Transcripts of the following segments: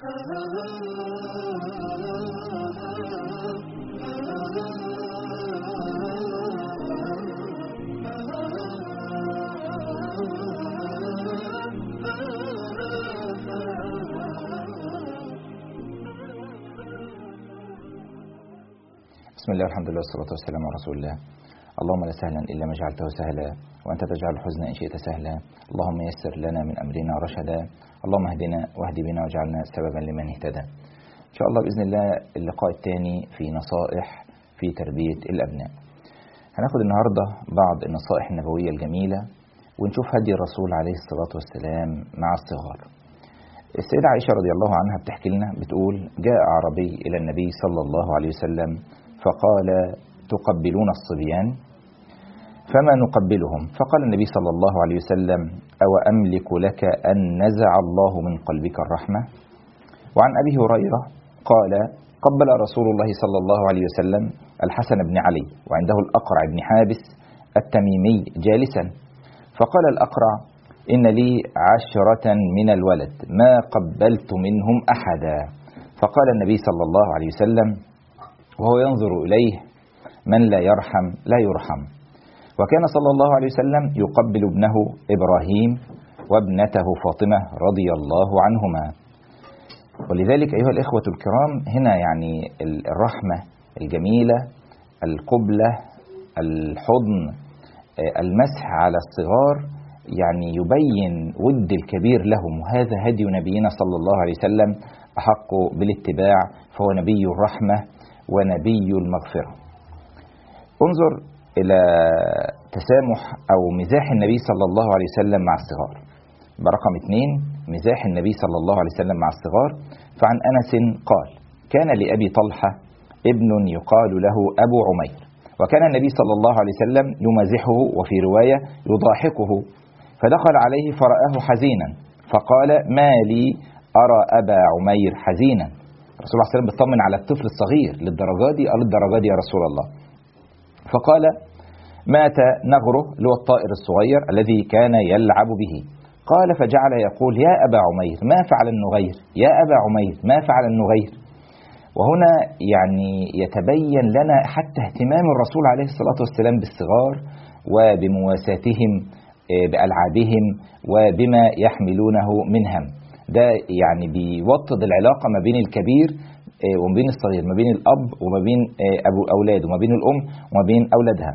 بسم الله والحمد لله والصلاة والسلام على رسول الله. اللهم لا سهلا إلا ما جعلته سهلا وأنت تجعل الحزن إن شئت سهلا. اللهم يسر لنا من أمرنا رشدا. اللهم اهدنا واهد بنا واجعلنا سببا لمن اهتدى. إن شاء الله بإذن الله اللقاء الثاني في نصائح في تربية الأبناء. هناخد النهاردة بعض النصائح النبوية الجميلة ونشوف هدي الرسول عليه الصلاة والسلام مع الصغار. السيدة عائشة رضي الله عنها بتحكي لنا، بتقول: جاء أعرابي إلى النبي صلى الله عليه وسلم فقال: تقبلون الصبيان؟ فما نقبلهم. فقال النبي صلى الله عليه وسلم: أو أملك لك أن نزع الله من قلبك الرحمة؟ وعن أبي هريرة قال: قبل رسول الله صلى الله عليه وسلم الحسن بن علي وعنده الأقرع بن حابس التميمي جالسا، فقال الأقرع: إن لي 10 من الولد ما قبلت منهم أحدا. فقال النبي صلى الله عليه وسلم وهو ينظر إليه: من لا يرحم لا يرحم. وكان صلى الله عليه وسلم يقبل ابنه إبراهيم وابنته فاطمة رضي الله عنهما. ولذلك أيها الإخوة الكرام، هنا يعني الرحمة الجميلة، القبلة، الحضن، المسح على الصغار، يعني يبين ود الكبير لهم، وهذا هدي نبينا صلى الله عليه وسلم أحق بالاتباع، فهو نبي الرحمة ونبي المغفرة. انظر إلى تسامح أو مزاح النبي صلى الله عليه وسلم مع الصغار. برقم 2 مزاح النبي صلى الله عليه وسلم مع الصغار. فعن أنس قال: كان لأبي طلحة ابن يقال له أبو عمير، وكان النبي صلى الله عليه وسلم يمازحه وفي رواية يضاحكه، فدخل عليه فرآه حزينا فقال: ما لي أرى أبا عمير حزينا؟ الرسول صلى الله عليه وسلم بيطمن على الطفل الصغير للدرجة دي. قال: للدرجة دي يا رسول الله. فقال: مات نغره، اللي هو الطائر الصغير الذي كان يلعب به. قال: فجعل يقول: يا أبا عمير ما فعل النغير؟ يا أبا عمير ما فعل النغير؟ وهنا يعني يتبين لنا حتى اهتمام الرسول عليه الصلاة والسلام بالصغار وبمواساتهم بألعابهم وبما يحملونه من هم. ده يعني بيوطد العلاقة ما بين الكبير وما بين الصغير، ما بين الأب وما بين أبو أولاده، وما بين الأم وما بين أولادها.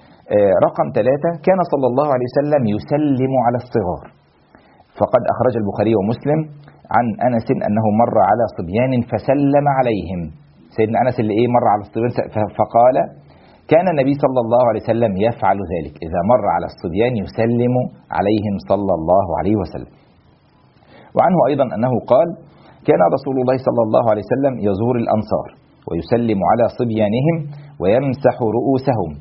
رقم 3 كان صلى الله عليه وسلم يسلم على الصغار، فقد أخرج البخاري ومسلم عن أنس أنه مر على صبيان فسلم عليهم. سيدنا أنس اللي مر على الصبيان فقال: كان النبي صلى الله عليه وسلم يفعل ذلك، إذا مر على الصبيان يسلم عليهم صلى الله عليه وسلم. وعنه أيضا أنه قال: كان رسول الله صلى الله عليه وسلم يزور الأنصار ويسلم على صبيانهم ويمسح رؤوسهم.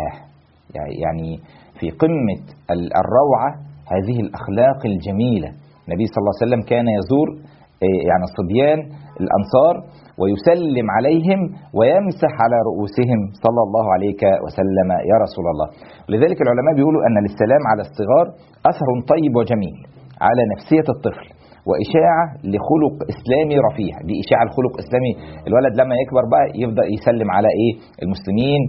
يعني في قمة الروعة هذه الأخلاق الجميلة. النبي صلى الله عليه وسلم كان يزور يعني الصبيان الأنصار ويسلم عليهم ويمسح على رؤوسهم صلى الله عليه وسلم يا رسول الله. ولذلك العلماء بيقولوا أن للسلام على الصغار أثر طيب وجميل على نفسية الطفل، وإشاعة لخلق إسلامي رفيع. دي إشاعة الخلق إسلامي. الولد لما يكبر بقى يبدأ يسلم على المسلمين،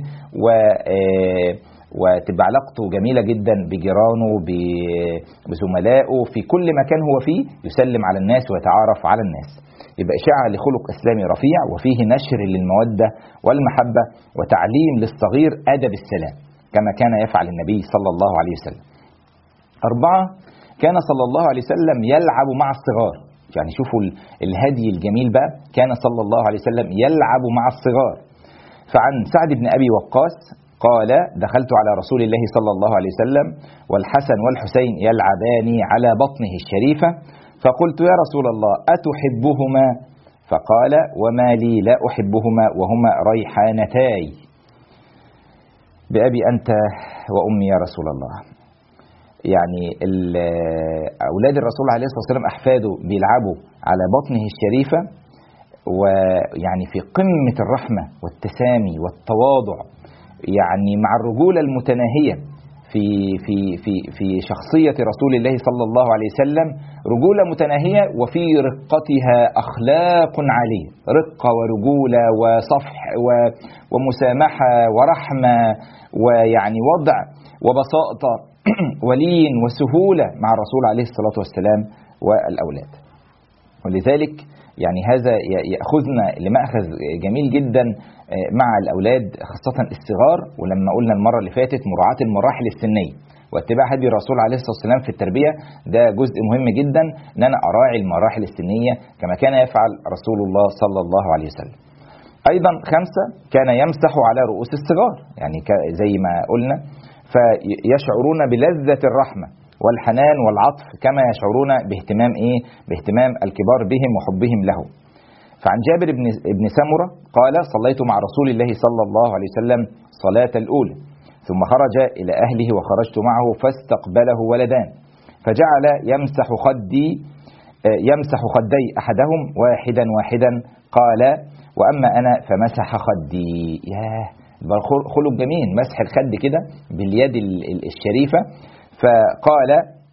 وتبقى علاقته جميلة جدا بجيرانه بزملائه في كل مكان هو فيه، يسلم على الناس ويتعارف على الناس. يبقى إشاعة لخلق إسلامي رفيع، وفيه نشر للمودة والمحبة وتعليم للصغير آداب السلام كما كان يفعل النبي صلى الله عليه وسلم. 4 كان صلى الله عليه وسلم يلعب مع الصغار. يعني شوفوا الهدي الجميل بقى، كان صلى الله عليه وسلم يلعب مع الصغار. فعن سعد بن أبي وقاص قال: دخلت على رسول الله صلى الله عليه وسلم والحسن والحسين يلعبان على بطنه الشريفة، فقلت: يا رسول الله أتحبهما؟ فقال: وما لي لا أحبهما وهما ريحانتاي. بأبي أنت وأمي يا رسول الله. يعني أولاد الرسول عليه الصلاة والسلام أحفاده بيلعبوا على بطنه الشريفة، ويعني في قمة الرحمة والتسامي والتواضع، يعني مع الرجولة المتناهية في في في في شخصية رسول الله صلى الله عليه وسلم رجولة متناهية، وفي رقتها أخلاق عالية، رقة ورجولة وصفح ومسامحة ورحمة، ويعني وضع وبساطة ولين وسهولة مع الرسول عليه الصلاة والسلام والأولاد. ولذلك يعني هذا يأخذنا لمأخذ جميل جدا مع الأولاد، خاصة الصغار. ولما قلنا المرة اللي فاتت مراعاة المراحل السنية واتباع هدي الرسول عليه الصلاة والسلام في التربية، ده جزء مهم جدا ان انا اراعي المراحل السنية كما كان يفعل رسول الله صلى الله عليه وسلم. ايضا 5، كان يمسح على رؤوس الصغار، يعني زي ما قلنا، فيشعرون بلذة الرحمة والحنان والعطف كما يشعرون باهتمام الكبار بهم وحبهم له. فعن جابر بن سمرة قال: صليت مع رسول الله صلى الله عليه وسلم صلاة الأولى، ثم خرج إلى أهله وخرجت معه فاستقبله ولدان، فجعل يمسح خدي أحدهم واحدا واحدا، قال: وأما أنا فمسح خدي. ياه، خلق جميل، مسح الخد كده باليد الشريفة. فقال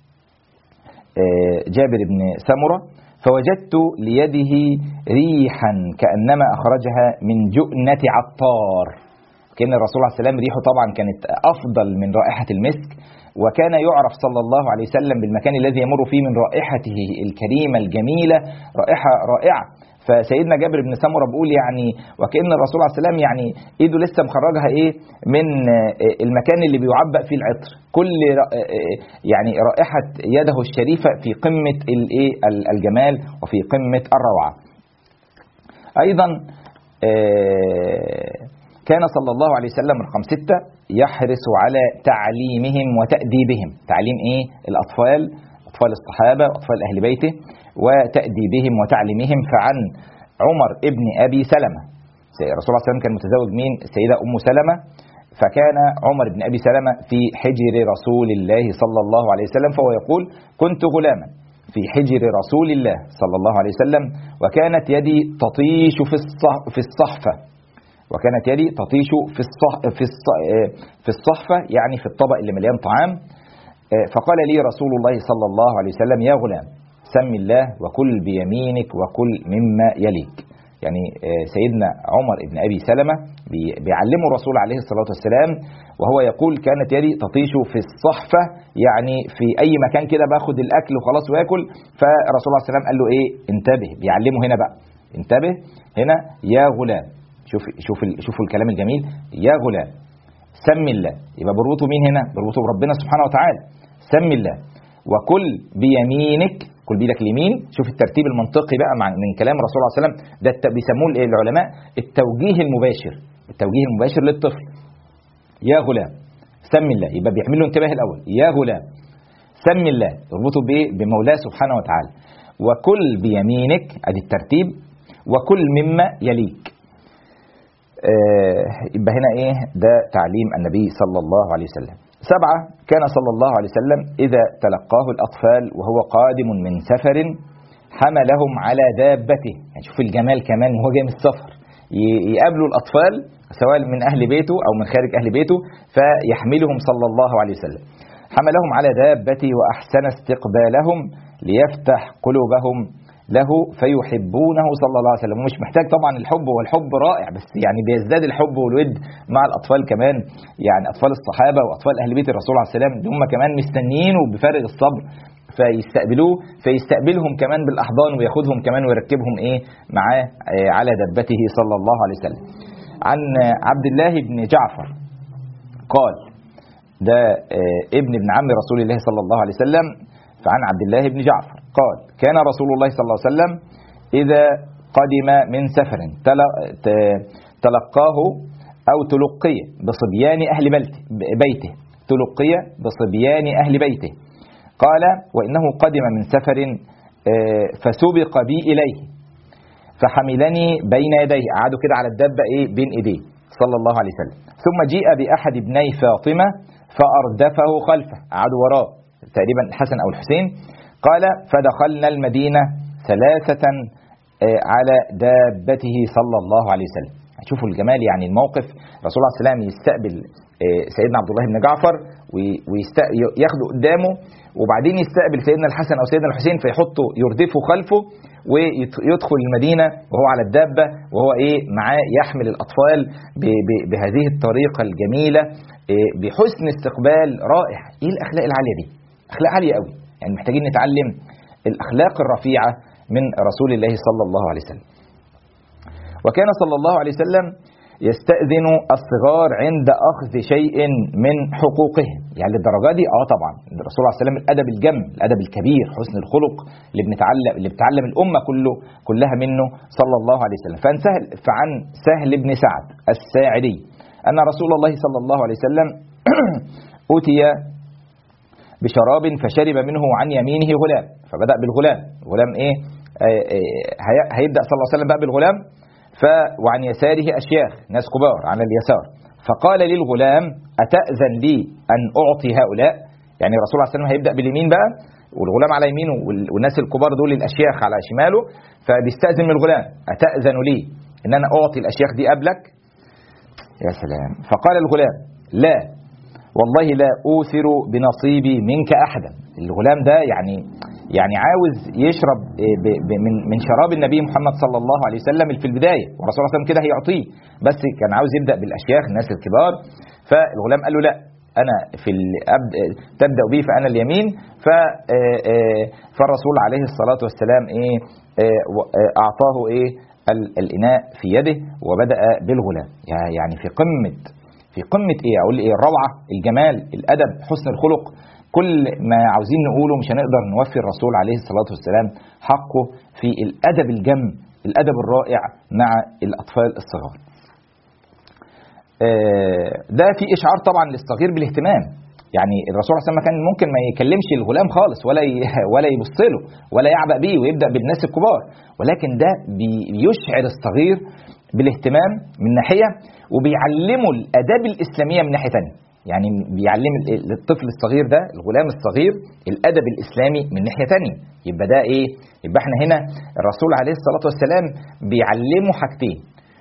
جابر بن سمرة: فوجدت ليده ريحا كأنما أخرجها من جؤنة عطار. كان الرسول عليه السلام ريحه طبعا كانت أفضل من رائحة المسك، وكان يعرف صلى الله عليه وسلم بالمكان الذي يمر فيه من رائحته الكريمة الجميلة، رائحة رائعة. فسيدنا جابر بن سمرة بيقول يعني وكأن الرسول عليه السلام يعني ايده لسه مخرجها من المكان اللي بيعبأ فيه العطر، كل يعني رائحة يده الشريفة في قمة الجمال وفي قمة الروعة. ايضا كان صلى الله عليه وسلم رقم 6 يحرص على تعليمهم وتأديبهم. تعليم الأطفال، أطفال الصحابة وأطفال أهل بيته، وتأديبهم وتعليمهم. فعن عمر ابن أبي سلمة، الرسول صلى الله عليه وسلم كان متزوج مين؟ السيدة أم سلمة. فكان عمر بن أبي سلمة في حجر رسول الله صلى الله عليه وسلم، فهو يقول: كنت غلاما في حجر رسول الله صلى الله عليه وسلم، وكانت يدي تطيش في الصحفة، وكانت يدي تطيش في الصحفة، يعني في الطبق اللي مليان طعام. فقال لي رسول الله صلى الله عليه وسلم: يا غلام، سم الله وكل بيمينك وكل مما يليك. يعني سيدنا عمر بن أبي سلمة بيعلمه الرسول عليه الصلاة والسلام، وهو يقول: كانت يدي تطيش في الصحفة، يعني في أي مكان كده باخد الأكل وخلاص ويأكل. فالرسول صلى الله عليه وسلم قال له انتبه، بيعلمه هنا بقى، انتبه هنا يا غلام. شوفوا الكلام الجميل، يا غلام سم الله، يبقى بربطه مين هنا؟ بربطه بربنا سبحانه وتعالى. سم الله وكل بيمينك، كل بيدك اليمين. شوف الترتيب المنطقي بقى من كلام الرسول صلى الله عليه وسلم، ده بيسموه العلماء التوجيه المباشر، التوجيه المباشر للطفل. يا غلام سم الله، يبقى بيعمل له انتباه الاول، يا غلام سم الله، يربطه بمولاه سبحانه وتعالى. وكل بيمينك، ادي الترتيب، وكل مما يليك. يبقى هنا ده تعليم النبي صلى الله عليه وسلم. 7، كان صلى الله عليه وسلم إذا تلقاه الأطفال وهو قادم من سفر حملهم على دابته. يعني شوف الجمال كمان، وهو جاي من السفر يقابلوا الأطفال سواء من أهل بيته أو من خارج أهل بيته، فيحملهم صلى الله عليه وسلم. حملهم على دابته وأحسن استقبالهم ليفتح قلوبهم له فيحبونه صلى الله عليه وسلم. ومش محتاج طبعا الحب، والحب رائع، بس يعني بيزداد الحب والود مع الأطفال كمان، يعني أطفال الصحابة وأطفال أهل بيت الرسول عليه السلام هم كمان مستنيينه بفارغ الصبر، فيستقبلهم كمان بالأحضان، وياخدهم كمان ويركبهم معاه على دبته صلى الله عليه وسلم. عن عبد الله بن جعفر قال، ده ابن عم رسول الله صلى الله عليه وسلم. فعن عبد الله بن جعفر قال: كان رسول الله صلى الله عليه وسلم إذا قدم من سفر تلقاه أو تلقي بصبيان أهل بيته، تلقي بصبيان أهل بيته. قال: وإنه قدم من سفر فسبق بي إليه فحملني بين يديه، قعدوا كده على الدابة بين إيديه صلى الله عليه وسلم. ثم جيء بأحد ابني فاطمة فأردفه خلفه، قعدوا وراه تقريبا الحسن أو الحسين. قال: فدخلنا المدينة 3 على دابته صلى الله عليه وسلم. هتشوفوا الجمال. يعني الموقف الرسول عليه السلام يستقبل سيدنا عبد الله بن جعفر وياخده قدامه، وبعدين يستقبل سيدنا الحسن او سيدنا الحسين فيحطه يردفه خلفه، ويدخل المدينه وهو على الدابه، وهو معاه يحمل الاطفال بهذه الطريقه الجميله بحسن استقبال رائع. ايه الاخلاق العاليه دي؟ اخلاق عاليه قوي. يعني محتاجين نتعلم الاخلاق الرفيعه من رسول الله صلى الله عليه وسلم. وكان صلى الله عليه وسلم يستأذن الصغار عند أخذ شيء من حقوقهم. يعني للدرجة دي طبعا الرسول عليه السلام الأدب الجم، الأدب الكبير، حسن الخلق اللي بتعلم الأمة كلها منه صلى الله عليه وسلم. فعن سهل بن سعد الساعدي أن رسول الله صلى الله عليه وسلم أتي بشراب فشرب منه عن يمينه غلام، فبدأ بالغلام. غلام هيبدأ صلى الله عليه وسلم بقى بالغلام. وعن يساره أشياخ، ناس كبار على اليسار. فقال للغلام أتأذن لي أن أعطي هؤلاء؟ يعني الرسول عليه السلام هيبدأ باليمين بقى، والغلام على يمينه والناس الكبار دول الأشياخ على شماله، فبيستأذن من الغلام أتأذن لي إن أنا أعطي الأشياخ دي قبلك؟ يا سلام. فقال الغلام لا والله لا أوثر بنصيبي منك أحدا. الغلام ده يعني عاوز يشرب من شراب النبي محمد صلى الله عليه وسلم في البداية، والرسول صلى الله عليه وسلم كده هيعطيه، بس كان عاوز يبدأ بالأشياخ الناس الكبار. فالغلام قال له لا، أنا تبدأ بي فأنا اليمين. فالرسول عليه الصلاة والسلام أعطاه الإناء في يده وبدأ بالغلام. يعني في قمة أقول الروعة، الجمال، الأدب، حسن الخلق، كل ما عاوزين نقوله مش هنقدر نوفي الرسول عليه الصلاة والسلام حقه في الأدب الجم، الأدب الرائع مع الأطفال الصغار. ده في إشعار طبعا للصغير بالاهتمام. يعني الرسول عليه الصلاة والسلام كان ممكن ما يكلمش الغلام خالص ولا يبص له ولا يعبأ بيه ويبدأ بالناس الكبار، ولكن ده بيشعر الصغير بالاهتمام من ناحية، وبيعلمه الآداب الإسلامية من ناحية تانية. يعني بيعلم الطفل الصغير ده، الغلام الصغير، الأدب الإسلامي من ناحية تانية. يبقى ده يبقى احنا هنا الرسول عليه الصلاة والسلام بيعلمه حاجتين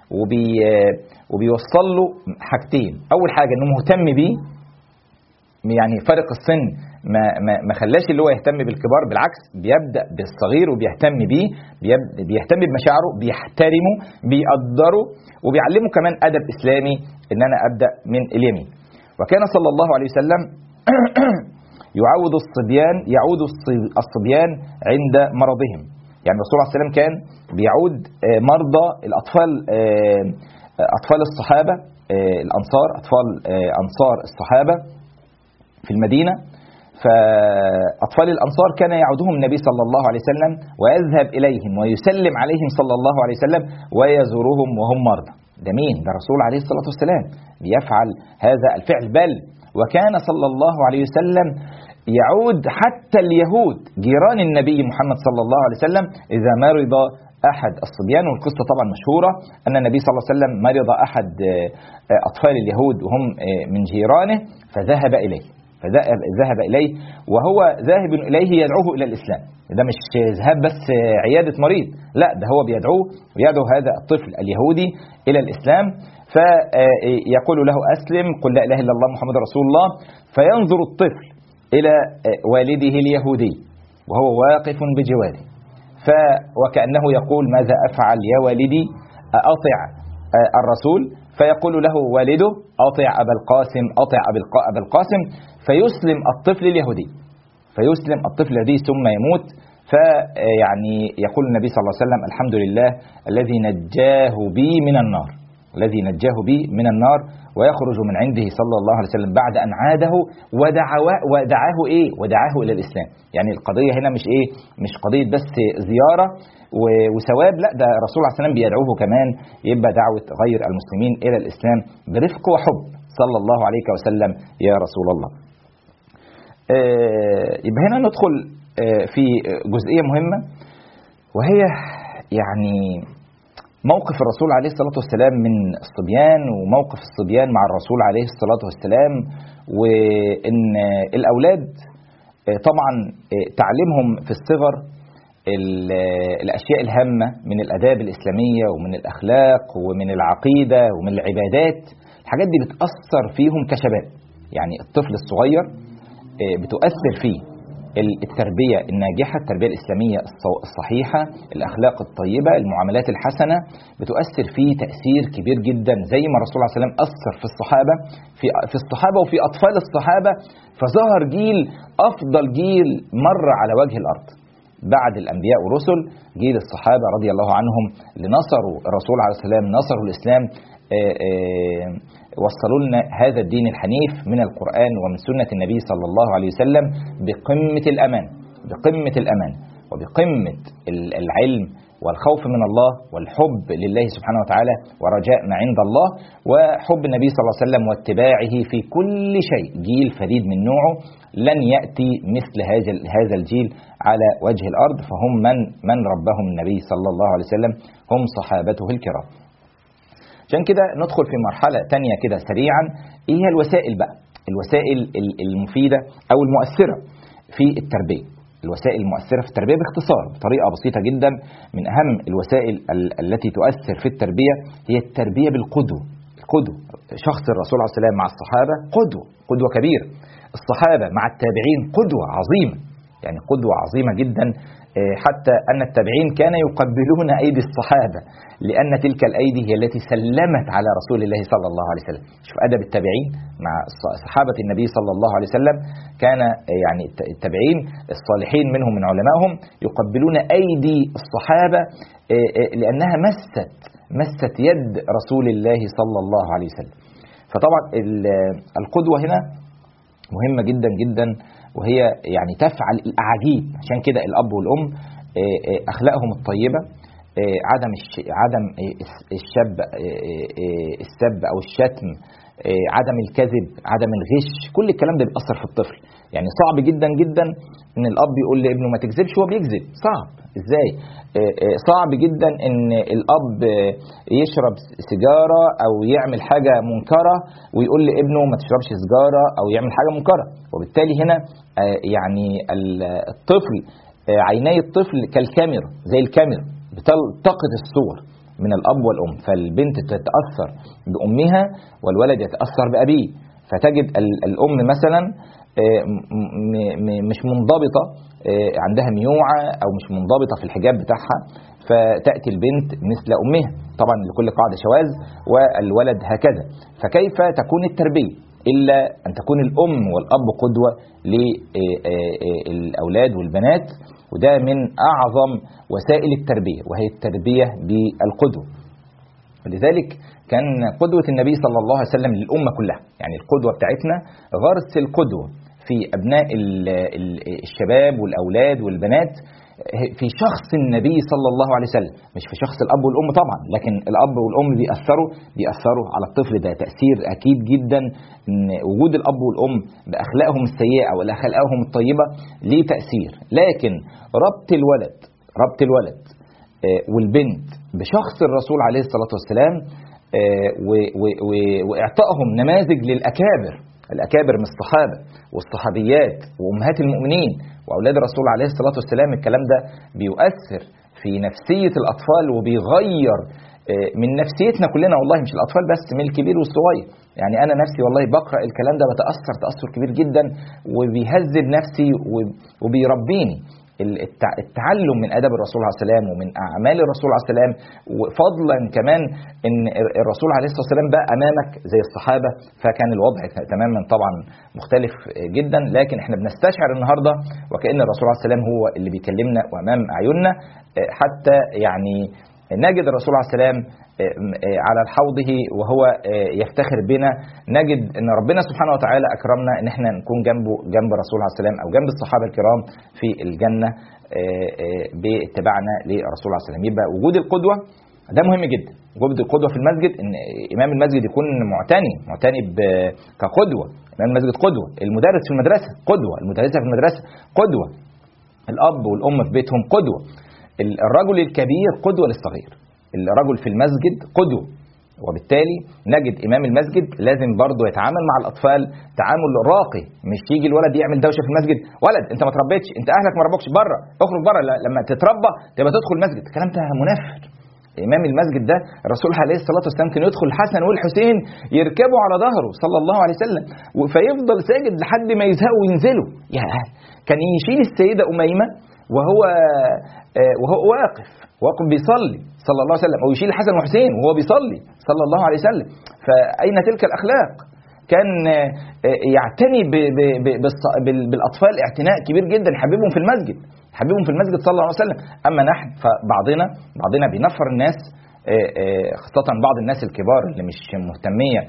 وبيوصل له حاجتين. أول حاجة إنه مهتم بيه، يعني فارق السن ما خلاش اللي هو يهتم بالكبار، بالعكس بيبدأ بالصغير وبيهتم بيه، بيهتم بمشاعره، بيحترمه، بيقدره، وبيعلمه كمان أدب إسلامي إن أنا أبدأ من اليمين. وكان صلى الله عليه وسلم يعود الصبيان عند مرضهم. يعني الرسول عليه السلام كان بيعود مرضى الأطفال، أطفال الصحابة الأنصار، أنصار الصحابة في المدينة. فأطفال الأنصار كان يعودهم النبي صلى الله عليه وسلم ويذهب إليهم ويسلم عليهم صلى الله عليه وسلم ويزورهم وهم مرضى. ده مين؟ ده الرسول عليه الصلاة والسلام بيفعل هذا الفعل. بل وكان صلى الله عليه وسلم يعود حتى اليهود جيران النبي محمد صلى الله عليه وسلم إذا مرض أحد الصبيان. والقصة طبعا مشهورة أن النبي صلى الله عليه وسلم مرض أحد أطفال اليهود وهم من جيرانه، فذهب إليه وهو ذاهب إليه يدعوه إلى الإسلام. ده مش ذهاب بس عيادة مريض، لا، ده هو بيدعوه ويدعو هذا الطفل اليهودي إلى الإسلام. فيقول له أسلم، قل لا إله إلا الله محمد رسول الله. فينظر الطفل إلى والده اليهودي وهو واقف بجواره، وكأنه يقول ماذا أفعل يا والدي؟ أطع الرسول. فيقول له والده أطع أبا القاسم، أطع أبا القاسم. فيسلم الطفل اليهودي، ثم يموت. فيعني يقول النبي صلى الله عليه وسلم الحمد لله الذي نجاه بي من النار، ويخرج من عنده صلى الله عليه وسلم بعد أن عاده ودعاه إلى الإسلام. يعني القضية هنا مش قضية بس زيارة وثواب، لا، ده الرسول عليه السلام بيدعوه كمان يبقى دعوة غير المسلمين إلى الإسلام برفق وحب صلى الله عليه وسلم يا رسول الله. يبقى هنا ندخل في جزئية مهمة، وهي يعني موقف الرسول عليه الصلاة والسلام من الصبيان، وموقف الصبيان مع الرسول عليه الصلاة والسلام. وإن الأولاد طبعا تعليمهم في الصغر الأشياء الهامة من الآداب الإسلامية ومن الأخلاق ومن العقيدة ومن العبادات. الحاجات دي بتأثر فيهم كشباب، يعني الطفل الصغير بتؤثر فيه التربية الناجحة، التربية الإسلامية الصحيحة، الأخلاق الطيبة، المعاملات الحسنة، بتؤثر فيه تأثير كبير جدا، زي ما الرسول عليه الصلاة والسلام أثر في الصحابة في الصحابة وفي أطفال الصحابة، فظهر جيل أفضل جيل مر على وجه الأرض بعد الأنبياء والرسل، جيل الصحابة رضي الله عنهم اللي نصروا الرسول عليه الصلاة والسلام، نصروا الإسلام، وصلوا لنا هذا الدين الحنيف من القرآن ومن سنة النبي صلى الله عليه وسلم بقمة الأمان، بقمة الأمان وبقمة العلم والخوف من الله والحب لله سبحانه وتعالى ورجاء ما عند الله وحب النبي صلى الله عليه وسلم واتباعه في كل شيء. جيل فريد من نوعه، لن يأتي مثل هذا الجيل على وجه الأرض، فهم من ربهم النبي صلى الله عليه وسلم، هم صحابته الكرام. عشان كده ندخل في مرحلة تانية كده سريعا، ايه هي الوسائل بقى، الوسائل المفيدة او المؤثرة في التربية. الوسائل المؤثرة في التربية باختصار بطريقة بسيطة جدا، من اهم الوسائل التي تؤثر في التربية هي التربية بالقدوة. القدوة، شخص الرسول عليه الصلاة والسلام مع الصحابة قدوة كبيرة، الصحابة مع التابعين قدوة عظيمة، يعني قدوة عظيمة جدا، حتى أن التابعين كان يقبلون أيدي الصحابة لأن تلك الأيدي هي التي سلمت على رسول الله صلى الله عليه وسلم. شوف أدب التابعين مع صحابة النبي صلى الله عليه وسلم، كان يعني التابعين الصالحين منهم من علمائهم يقبلون أيدي الصحابة لأنها مست يد رسول الله صلى الله عليه وسلم. فطبعا القدوة هنا مهمة جدا جدا، وهي يعني تفعل الأعاجيب. عشان كده الأب والأم أخلاقهم الطيبة، عدم السب أو الشتم، عدم الكذب، عدم الغش، كل الكلام ده بيأثر في الطفل. يعني صعب جدا جدا ان الاب يقول لابنه ما تكذبش وهو بيكذب، صعب ازاي؟ صعب جدا ان الاب يشرب سيجاره او يعمل حاجه منكره ويقول لابنه ما تشربش سيجاره او يعمل حاجه منكره. وبالتالي هنا يعني الطفل، عيني الطفل كالكاميرا، زي الكاميرا بتلتقط الصور من الاب والام، فالبنت تتاثر بامها والولد يتاثر بابيه. فتجد الام مثلا مش منضبطه، عندها ميوعه او مش منضبطه في الحجاب بتاعها، فتاتي البنت مثل امها، طبعا لكل قاعده شواذ، والولد هكذا. فكيف تكون التربيه الا ان تكون الام والاب قدوه للاولاد والبنات؟ وده من اعظم وسائل التربيه، وهي التربيه بالقدوه. ولذلك كان قدوة النبي صلى الله عليه وسلم للأمة كلها، يعني القدوة بتاعتنا غرس القدوة في أبناء الشباب والأولاد والبنات في شخص النبي صلى الله عليه وسلم، مش في شخص الأب والأم طبعا، لكن الأب والأم بيأثروا على الطفل ده تأثير أكيد جدا. إن وجود الأب والأم بأخلاقهم السيئة أو أخلاقهم الطيبة ليه تأثير، لكن ربط الولد والبنت بشخص الرسول عليه الصلاة والسلام وإعطائهم نماذج الأكابر من الصحابة والصحابيات وأمهات المؤمنين وأولاد الرسول عليه الصلاة والسلام، الكلام ده بيؤثر في نفسية الأطفال وبيغير من نفسيتنا كلنا، والله مش الأطفال بس، من الكبير والصغير. يعني أنا نفسي والله بقرأ الكلام ده بتأثر تأثر كبير جدا، وبيهذب نفسي وبيربيني. التعلم من أدب الرسول عليه السلام ومن أعمال الرسول عليه السلام، وفضلا كمان أن الرسول عليه الصلاة والسلام بقى أمامك زي الصحابة، فكان الوضع تماما طبعا مختلف جدا. لكن احنا بنستشعر النهاردة وكأن الرسول عليه السلام هو اللي بيكلمنا وأمام أعيننا، حتى يعني نجد الرسول عليه السلام على حوضه وهو يفتخر بنا، نجد ان ربنا سبحانه وتعالى اكرمنا ان احنا نكون جنب الرسول عليه السلام او جنب الصحابه الكرام في الجنه باتباعنا للرسول عليه السلام. يبقى وجود القدوه ده مهم جدا، وجود القدوه في المسجد، ان امام المسجد يكون معتني كقدوه. امام المسجد قدوه، المدرس في المدرسه قدوه، المدرسه في المدرسه قدوه، الاب والام في بيتهم قدوه، الرجل الكبير قدوه للصغير، الرجل في المسجد قدوة، وبالتالي نجد إمام المسجد لازم برضه يتعامل مع الأطفال تعامل راقي، مش يجي الولد يعمل دوشة في المسجد، ولد أنت ما تربيتش، أنت أهلك ما ربوكش، بره اخرج بره، لما تتربى تبقى تدخل المسجد. الكلام ده منفر. إمام المسجد ده الرسول عليه الصلاة والسلام كان يدخل الحسن والحسين يركبوا على ظهره صلى الله عليه وسلم، فيفضل ساجد لحد ما يزهقوا وينزلوا. كان يشيل السيدة أميمة وهو واقف بيصلي صلى الله عليه وسلم، أو يشيل الحسن والحسين وهو بيصلي صلى الله عليه وسلم. فأين تلك الأخلاق؟ كان يعتني بالأطفال اعتناء كبير جدا، يحببهم في المسجد صلى الله عليه وسلم. أما نحن فبعضنا بينفر الناس، خاصة بعض الناس الكبار اللي مش مهتمية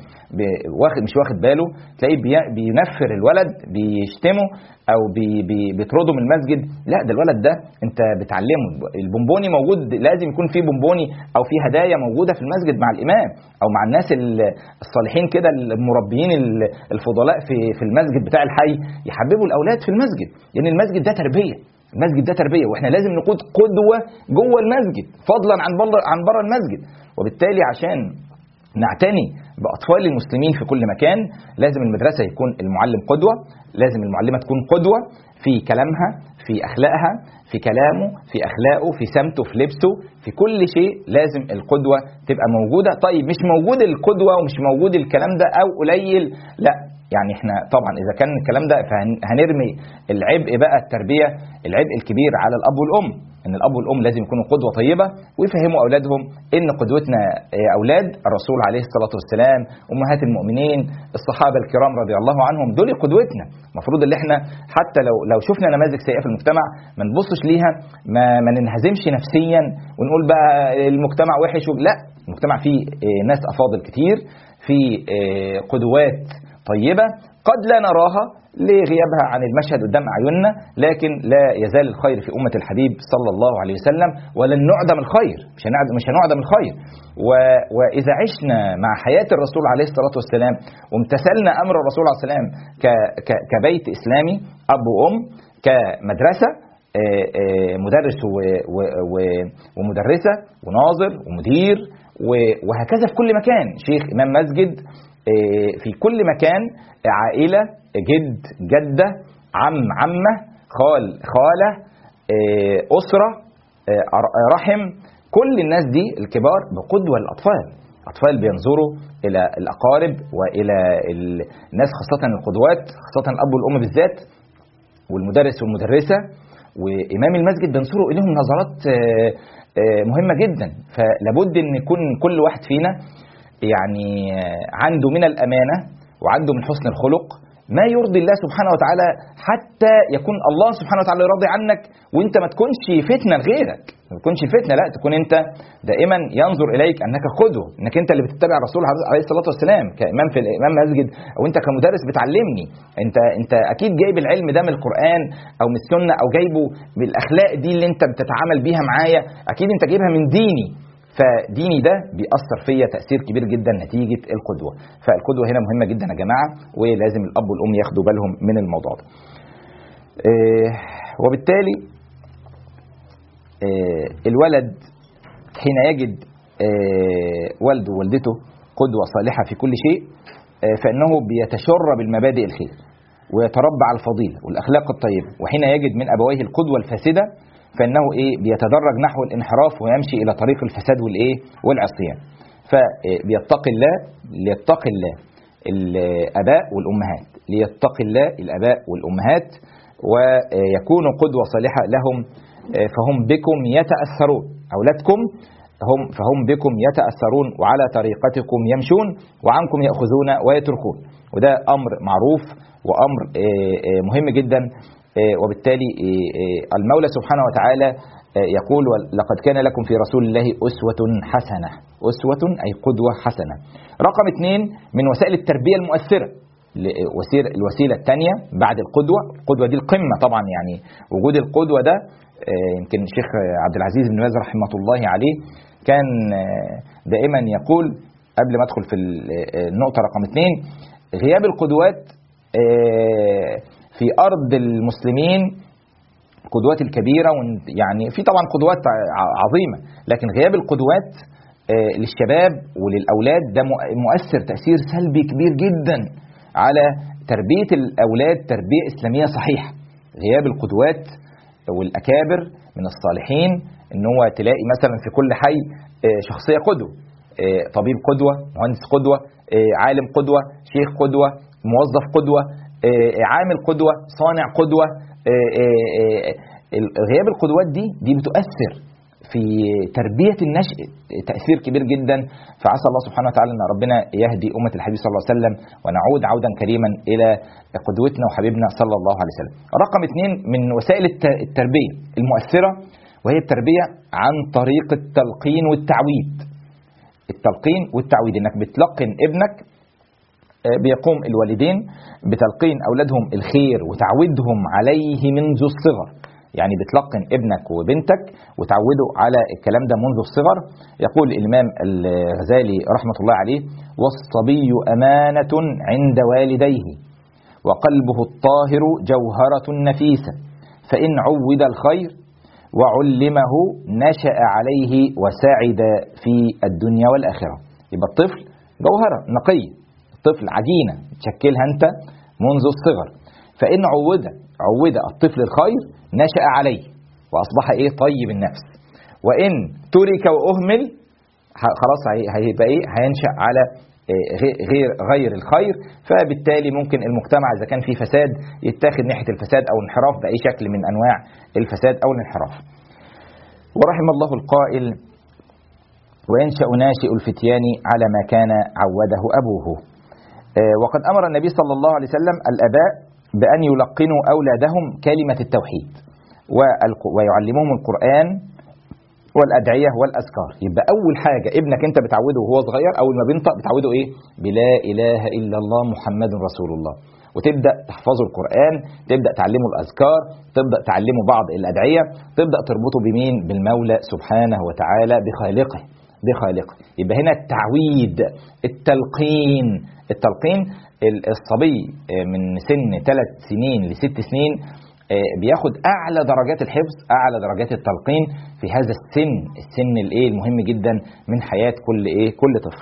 مش واخد باله، تلاقيه بينفر الولد، بيشتمه أو بيطرده من المسجد. لا، ده الولد ده أنت بتعلمه. البونبوني موجود، لازم يكون فيه بونبوني أو فيه هدايا موجودة في المسجد مع الإمام أو مع الناس الصالحين كده، المربيين الفضلاء في المسجد بتاع الحي، يحببوا الأولاد في المسجد، لأن المسجد ده تربية، واحنا لازم نقود قدوة جوه المسجد فضلا عن بره المسجد. وبالتالي عشان نعتني بأطفال المسلمين في كل مكان لازم المدرسة يكون المعلم قدوة، لازم المعلمة تكون قدوة في كلامها، في أخلاقها، في كلامه، في أخلاقه، في سمته، في لبسه، في كل شيء لازم القدوة تبقى موجودة. طيب مش موجود القدوة ومش موجود الكلام ده أو قليل، لا، يعني احنا طبعا اذا كان الكلام ده فهنرمي العبء بقى التربية، العبء الكبير على الاب والام، ان الاب والام لازم يكونوا قدوة طيبة ويفهموا اولادهم ان قدوتنا اولاد الرسول عليه الصلاة والسلام، امهات المؤمنين، الصحابة الكرام رضي الله عنهم، دول قدوتنا. المفروض ان احنا حتى لو شفنا نماذج سيئة في المجتمع ما نبصش ليها، ما ننهزمش نفسيا ونقول بقى المجتمع وحش. لا، المجتمع فيه ناس افاضل كتير، فيه قدوات طيبة قد لا نراها لغيابها عن المشهد قدام أعيننا، لكن لا يزال الخير في أمة الحبيب صلى الله عليه وسلم، ولن نعدم الخير، مش هنعدم الخير. وإذا عشنا مع حياة الرسول عليه الصلاة والسلام وامتثلنا أمر الرسول عليه الصلاة والسلام كبيت إسلامي، أب وأم، كمدرسة، مدرس ومدرسة وناظر ومدير، وهكذا في كل مكان، شيخ، إمام مسجد، في كل مكان، عائلة، جد، جدة، عمة، خالة، أسرة، رحم، كل الناس دي الكبار بقدوة الأطفال. أطفال بينظروا إلى الأقارب وإلى الناس، خاصة القدوات، خاصة الأب والأم بالذات، والمدرس والمدرسة وإمام المسجد بينظروا إليهم نظرات مهمة جدا. فلابد أن يكون كل واحد فينا يعني عنده من الأمانة وعنده من حسن الخلق ما يرضي الله سبحانه وتعالى، حتى يكون الله سبحانه وتعالى راضي عنك، وانت ما تكونش فتنة لغيرك، ما تكونش فتنة، لا، تكون انت دائما ينظر اليك انك قدوة، انك انت اللي بتتبع الرسول عليه الصلاة والسلام كإمام في الإمام مسجد، او انت كمدرس بتعلمني، انت اكيد جايب العلم ده من القرآن او من السنة، او جايبه بالاخلاق دي اللي انت بتتعامل بيها معايا، اكيد انت جايبها من ديني، فديني ده بيأثر فيا تأثير كبير جدا نتيجة القدوة. فالقدوة هنا مهمة جدا يا جماعة، ولازم الأب والأم ياخدوا بالهم من الموضوع ده. وبالتالي الولد حين يجد والده ووالدته قدوة صالحة في كل شيء، فإنه بيتشرب المبادئ الخير ويتربى على الفضيلة والأخلاق الطيبة، وحين يجد من أبويه القدوة الفاسدة فإنه بيتدرج نحو الانحراف ويمشي إلى طريق الفساد والعصيان. فبيتقي الله، ليتقي الله الآباء والأمهات، ليتقي الله الآباء والأمهات، ويكون قدوة صالحة لهم، فهم بكم يتأثرون، أولادكم فهم بكم يتأثرون وعلى طريقتكم يمشون وعنكم يأخذون ويتركون. وده أمر معروف وأمر مهم جدا. وبالتالي المولى سبحانه وتعالى يقول: لقد كان لكم في رسول الله أسوة حسنة. أسوة أي قدوة حسنة. رقم 2 من وسائل التربية المؤثرة، الوسيلة الثانية بعد القدوة دي القمة طبعا، يعني وجود القدوة ده يمكن الشيخ عبد العزيز بن باز رحمة الله عليه كان دائما يقول قبل ما أدخل في النقطة رقم 2: غياب القدوات في أرض المسلمين، قدوات الكبيرة، يعني في طبعا قدوات عظيمة، لكن غياب القدوات للشباب وللأولاد ده مؤثر تأثير سلبي كبير جدا على تربية الأولاد تربية إسلامية صحيحة. غياب القدوات والأكابر من الصالحين، إن هو تلاقي مثلا في كل حي شخصية قدوة، طبيب قدوة، مهندس قدوة، عالم قدوة، شيخ قدوة، موظف قدوة، عامل قدوة، صانع قدوة. غياب القدوات دي بتؤثر في تربية النشء تأثير كبير جدا. فعسى الله سبحانه وتعالى أن ربنا يهدي أمة الحبيب صلى الله عليه وسلم ونعود عودا كريما إلى قدوتنا وحبيبنا صلى الله عليه وسلم. رقم 2 من وسائل التربية المؤثرة وهي التربية عن طريق التلقين والتعويد. التلقين والتعويد إنك بتلقن ابنك، بيقوم الوالدين بتلقين أولادهم الخير وتعويدهم عليه منذ الصغر. يعني بتلقن ابنك وبنتك وتعوده على الكلام ده منذ الصغر. يقول الإمام الغزالي رحمة الله عليه: والصبي أمانة عند والديه وقلبه الطاهر جوهرة نفيسة، فإن عود الخير وعلمه نشأ عليه وسعد في الدنيا والآخرة. يبقى الطفل جوهرة نقية، الطفل عجينة تشكلها أنت منذ الصغر، فإن عود الطفل الخير نشأ عليه وأصبح طيب النفس، وإن ترك وأهمل خلاص هيبقى هينشأ على غير الخير. فبالتالي ممكن المجتمع إذا كان فيه فساد يتاخد ناحية الفساد أو الانحراف بأي شكل من أنواع الفساد أو الانحراف. ورحم الله القائل: وينشأ ناشئ الفتيان على ما كان عوده أبوه. وقد أمر النبي صلى الله عليه وسلم الآباء بأن يلقنوا أولادهم كلمة التوحيد ويعلموهم القرآن والأدعية والأذكار. يبقى أول حاجة ابنك أنت بتعوده وهو صغير، أول ما بينطق بتعوده بلا إله إلا الله محمد رسول الله، وتبدأ تحفظه القرآن، تبدأ تعلمه الأذكار، تبدأ تعلمه بعض الأدعية، تبدأ تربطه بمين؟ بالمولى سبحانه وتعالى بخالقه. يبقى هنا التعويد، التلقين. الصبي من سن 3 سنين ل6 سنين بياخد أعلى درجات الحفظ، أعلى درجات التلقين في هذا السن المهم جدا من حياة كل طفل.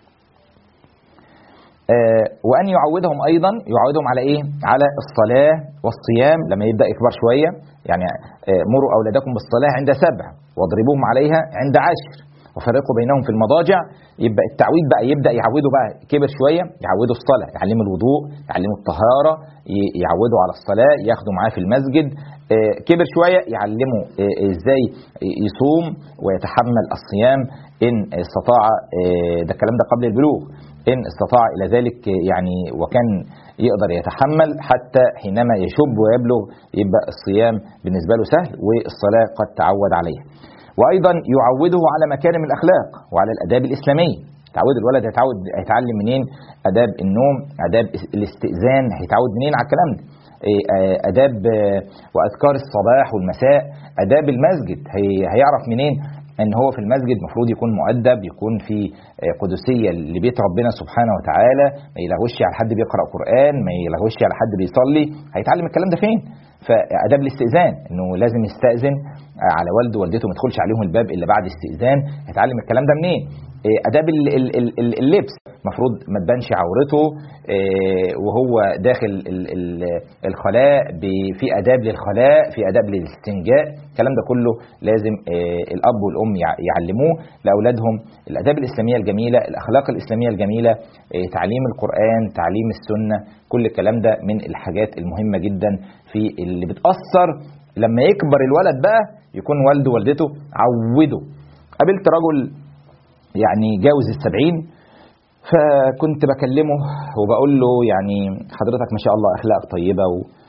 وأن يعودهم أيضا على الصلاة والصيام لما يبدأ يكبر شوية. يعني مروا أولادكم بالصلاة عند 7 واضربوهم عليها عند 10 وفرقوا بينهم في المضاجع. يبقى التعويد بقى يبدأ يعوده بقى كبر شوية، يعوده الصلاة، يعلمه الوضوء، يعلمه الطهارة، يعوده على الصلاة، ياخده معاه في المسجد. كبر شوية يعلمه ازاي يصوم ويتحمل الصيام إن استطاع. ده الكلام ده قبل البلوغ. إن استطاع إلى ذلك يعني وكان يقدر يتحمل حتى حينما يشب ويبلغ يبقى الصيام بالنسبة له سهل والصلاة قد تعود عليه. وأيضا يعوده على مكارم الأخلاق وعلى الأداب الإسلامية. تعود الولد هيتعلم منين؟ أداب النوم، أداب الاستئذان، هيتعود منين على الكلام ده؟ أداب وأذكار الصباح والمساء، أداب المسجد هيعرف منين ان هو في المسجد مفروض يكون مؤدب، يكون في قدسية لبيت ربنا سبحانه وتعالى، ما يلغوش على حد بيقرأ قرآن، ما يلغوش على حد بيصلي. هيتعلم الكلام ده فين؟ فأداب الاستئذان، انه لازم يستأذن على والده ووالدته، ما يدخلش عليهم الباب الا بعد استئذان. هيتعلم الكلام ده منين؟ أداب اللبس، مفروض ما تبانش عورته وهو داخل الخلاء، في أداب للخلاء، في أداب للاستنجاء. الكلام ده كله لازم الأب والأم يعلموه لأولادهم. الأداب الإسلامية الجميلة، الأخلاق الإسلامية الجميلة، تعليم القرآن، تعليم السنة، كل الكلام ده من الحاجات المهمة جدا في اللي بتأثر لما يكبر الولد بقى يكون والده ووالدته عوده. قابلت رجل يعني جاوز 70، فكنت بكلمه وبقول له يعني حضرتك ما شاء الله أخلاق طيبة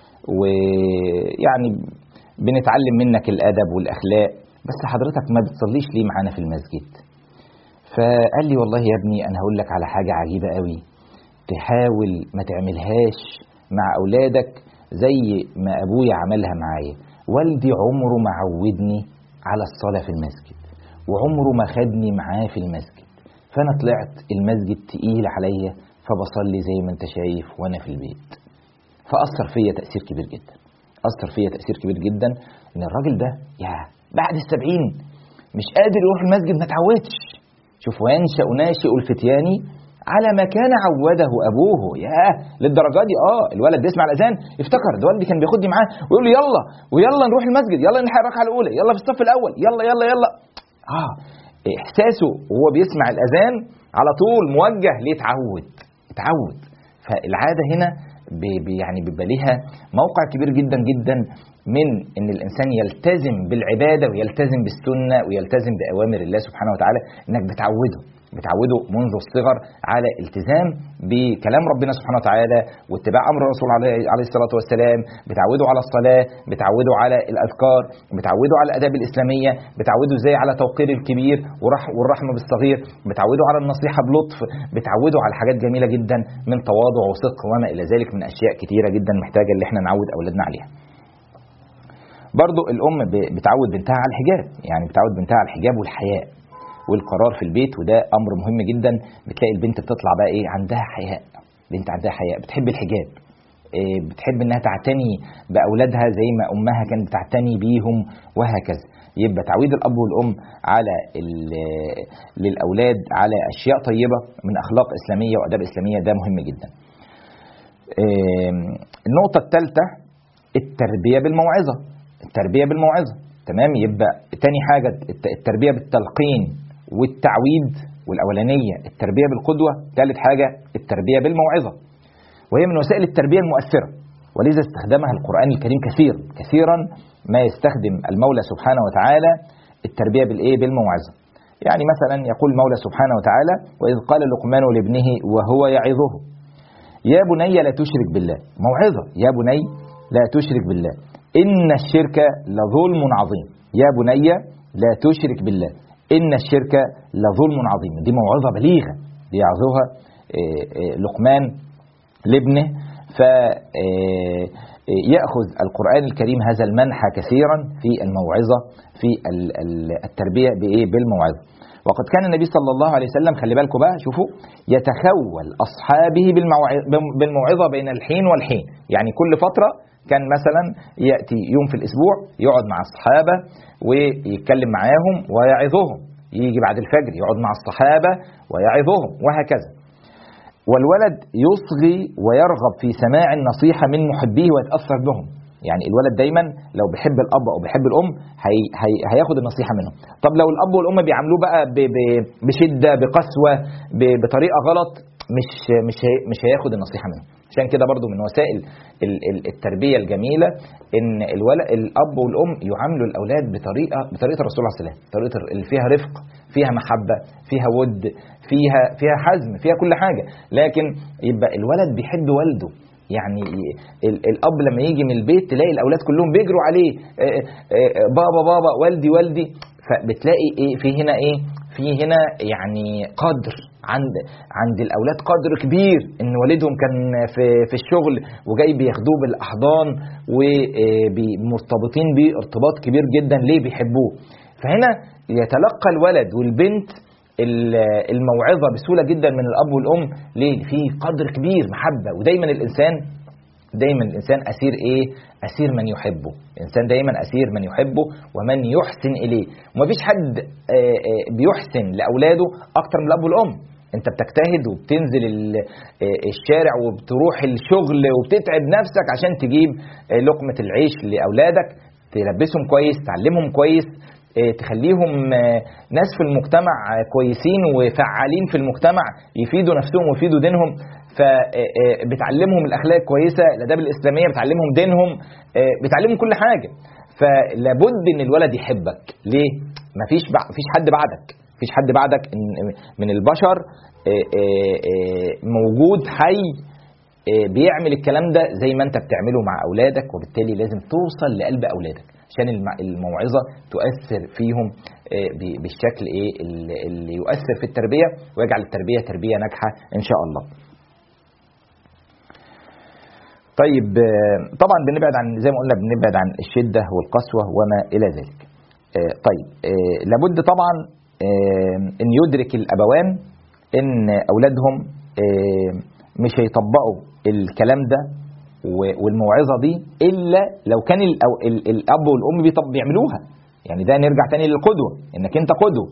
ويعني بنتعلم منك الأدب والأخلاق، بس حضرتك ما بتصليش ليه معانا في المسجد؟ فقال لي والله يا ابني أنا هقول لك على حاجة عجيبة قوي، تحاول ما تعملهاش مع أولادك زي ما أبويا عملها معايا. والدي عمره ما عودني على الصلاة في المسجد، وعمره ما خدني معاه في المسجد، فأنا طلعت المسجد تقيل عليا فبصلي زي ما انت شايف وانا في البيت. فأثر فيا تأثير كبير جدا ان الراجل ده بعد 70 مش قادر يروح المسجد، ما تعودش. شوف وينشأ ناشئ الفتيان على ما كان عوده ابوه. ياه للدرجه دي. الولد بيسمع الاذان يفتكر ده والدي كان بياخدني معاه ويقول له يلا ويلا نروح المسجد، يلا نلحق الركعه الاولى، يلا في الصف الاول، يلا يلا يلا. احساسه وهو بيسمع الاذان على طول موجه ليتعود. اتعود. فالعاده هنا يعني بيبقى ليها موقع كبير جدا جدا من ان الانسان يلتزم بالعباده ويلتزم بالسنه ويلتزم باوامر الله سبحانه وتعالى، انك بتعوده منذ الصغر على التزام بكلام ربنا سبحانه وتعالى واتباع امر الرسول عليه الصلاه والسلام، بتعوده على الصلاه، بتعوده على الاذكار، بتعوده على الاداب الاسلاميه، بتعوده ازاي على توقير الكبير والرحمه بالصغير، بتعوده على النصيحه بلطف، بتعوده على حاجات جميله جدا من تواضع وصدق وما الى ذلك من اشياء كتيره جدا محتاجه ان احنا نعود اولادنا عليها. برضو الام بتعود بنتها على الحجاب، يعني بتعود بنتها على الحجاب والحياء والقرار في البيت، وده امر مهم جدا. بتلاقي البنت بتطلع بقى عندها حياء، بنت عندها حياء، بتحب الحجاب، بتحب انها تعتني باولادها زي ما امها كانت بتعتني بيهم وهكذا. يبقى تعويد الاب والام على للاولاد على اشياء طيبه من اخلاق اسلاميه واداب اسلاميه، ده مهم جدا. النقطه الثالثه التربيه بالموعظه. التربيه بالموعظه تمام. يبقى تاني حاجه التربيه بالتلقين والتعويد، والاولانيه التربيه بالقدوه، ثالث حاجه التربيه بالموعظه، وهي من وسائل التربيه المؤثره، ولذا استخدمها القران الكريم كثيرا ما يستخدم المولى سبحانه وتعالى التربيه بالموعظه. يعني مثلا يقول المولى سبحانه وتعالى: واذ قال لقمان لابنه وهو يعظه يا بني لا تشرك بالله. موعظه، يا بني لا تشرك بالله إن الشرك لظلم عظيم. يا بني لا تشرك بالله إن الشرك لظلم عظيم. دي موعظة بليغة بيعظها لقمان لابنه. فيأخذ القرآن الكريم هذا المنحى كثيرا في الموعظة، في التربية بالموعظة. وقد كان النبي صلى الله عليه وسلم، خلي بالكم بقى، شوفوا، يتخول أصحابه بالموعظة بين الحين والحين. يعني كل فترة كان مثلا يأتي يوم في الأسبوع يقعد مع الصحابة ويتكلم معاهم ويعظهم، يجي بعد الفجر يقعد مع الصحابة ويعظهم وهكذا. والولد يصغي ويرغب في سماع النصيحة من محبيه ويتأثر بهم. يعني الولد دايما لو بيحب الأب أو بيحب الأم هياخد النصيحة منهم. طب لو الأب والأم بيعملوه بقى بشدة بقسوة بطريقة غلط، مش هياخد النصيحة منهم. عشان كده برضو من وسائل التربية الجميلة ان الاب والام يعاملوا الاولاد بطريقة الرسول عليه الصلاة والسلام، طريقة اللي فيها رفق، فيها محبة، فيها ود، فيها حزم، فيها كل حاجة. لكن يبقى الولد بيحب والده. يعني الاب لما يجي من البيت تلاقي الاولاد كلهم بيجروا عليه، بابا بابا، والدي والدي. فبتلاقي في هنا يعني قدر عند الاولاد، قدر كبير ان والدهم كان في الشغل وجاي بياخدوه بالاحضان ومرتبطين بيه ارتباط كبير جدا. ليه؟ بيحبوه. فهنا يتلقى الولد والبنت الموعظه بسهوله جدا من الاب والام. ليه؟ في قدر كبير محبه. ودايما الانسان اسير اسير من يحبه. الانسان دايما اسير من يحبه ومن يحسن اليه. ومفيش حد بيحسن لاولاده اكتر من الاب والام. انت بتجتهد وبتنزل الشارع وبتروح الشغل وبتتعب نفسك عشان تجيب لقمة العيش لاولادك، تلبسهم كويس، تعلمهم كويس، تخليهم ناس في المجتمع كويسين وفعالين في المجتمع، يفيدوا نفسهم ويفيدوا دينهم. فبتعلمهم الاخلاق كويسه، الاداب الاسلاميه، بتعلمهم دينهم، بتعلمهم كل حاجه. فلابد ان الولد يحبك. ليه؟ مفيش حد بعدك من البشر موجود حي بيعمل الكلام ده زي ما انت بتعمله مع اولادك. وبالتالي لازم توصل لقلب اولادك عشان الموعظه تؤثر فيهم بالشكل اللي يؤثر في التربيه ويجعل التربيه تربيه ناجحه ان شاء الله. طيب طبعا بنبعد عن، زي ما قلنا، بنبعد عن الشده والقسوه وما الى ذلك. طيب لابد طبعا ان يدرك الابوان ان اولادهم مش هيطبقوا الكلام ده والموعظه دي الا لو كان الاب والام بيعملوها. يعني ده نرجع تاني للقدوه، انك انت قدوه.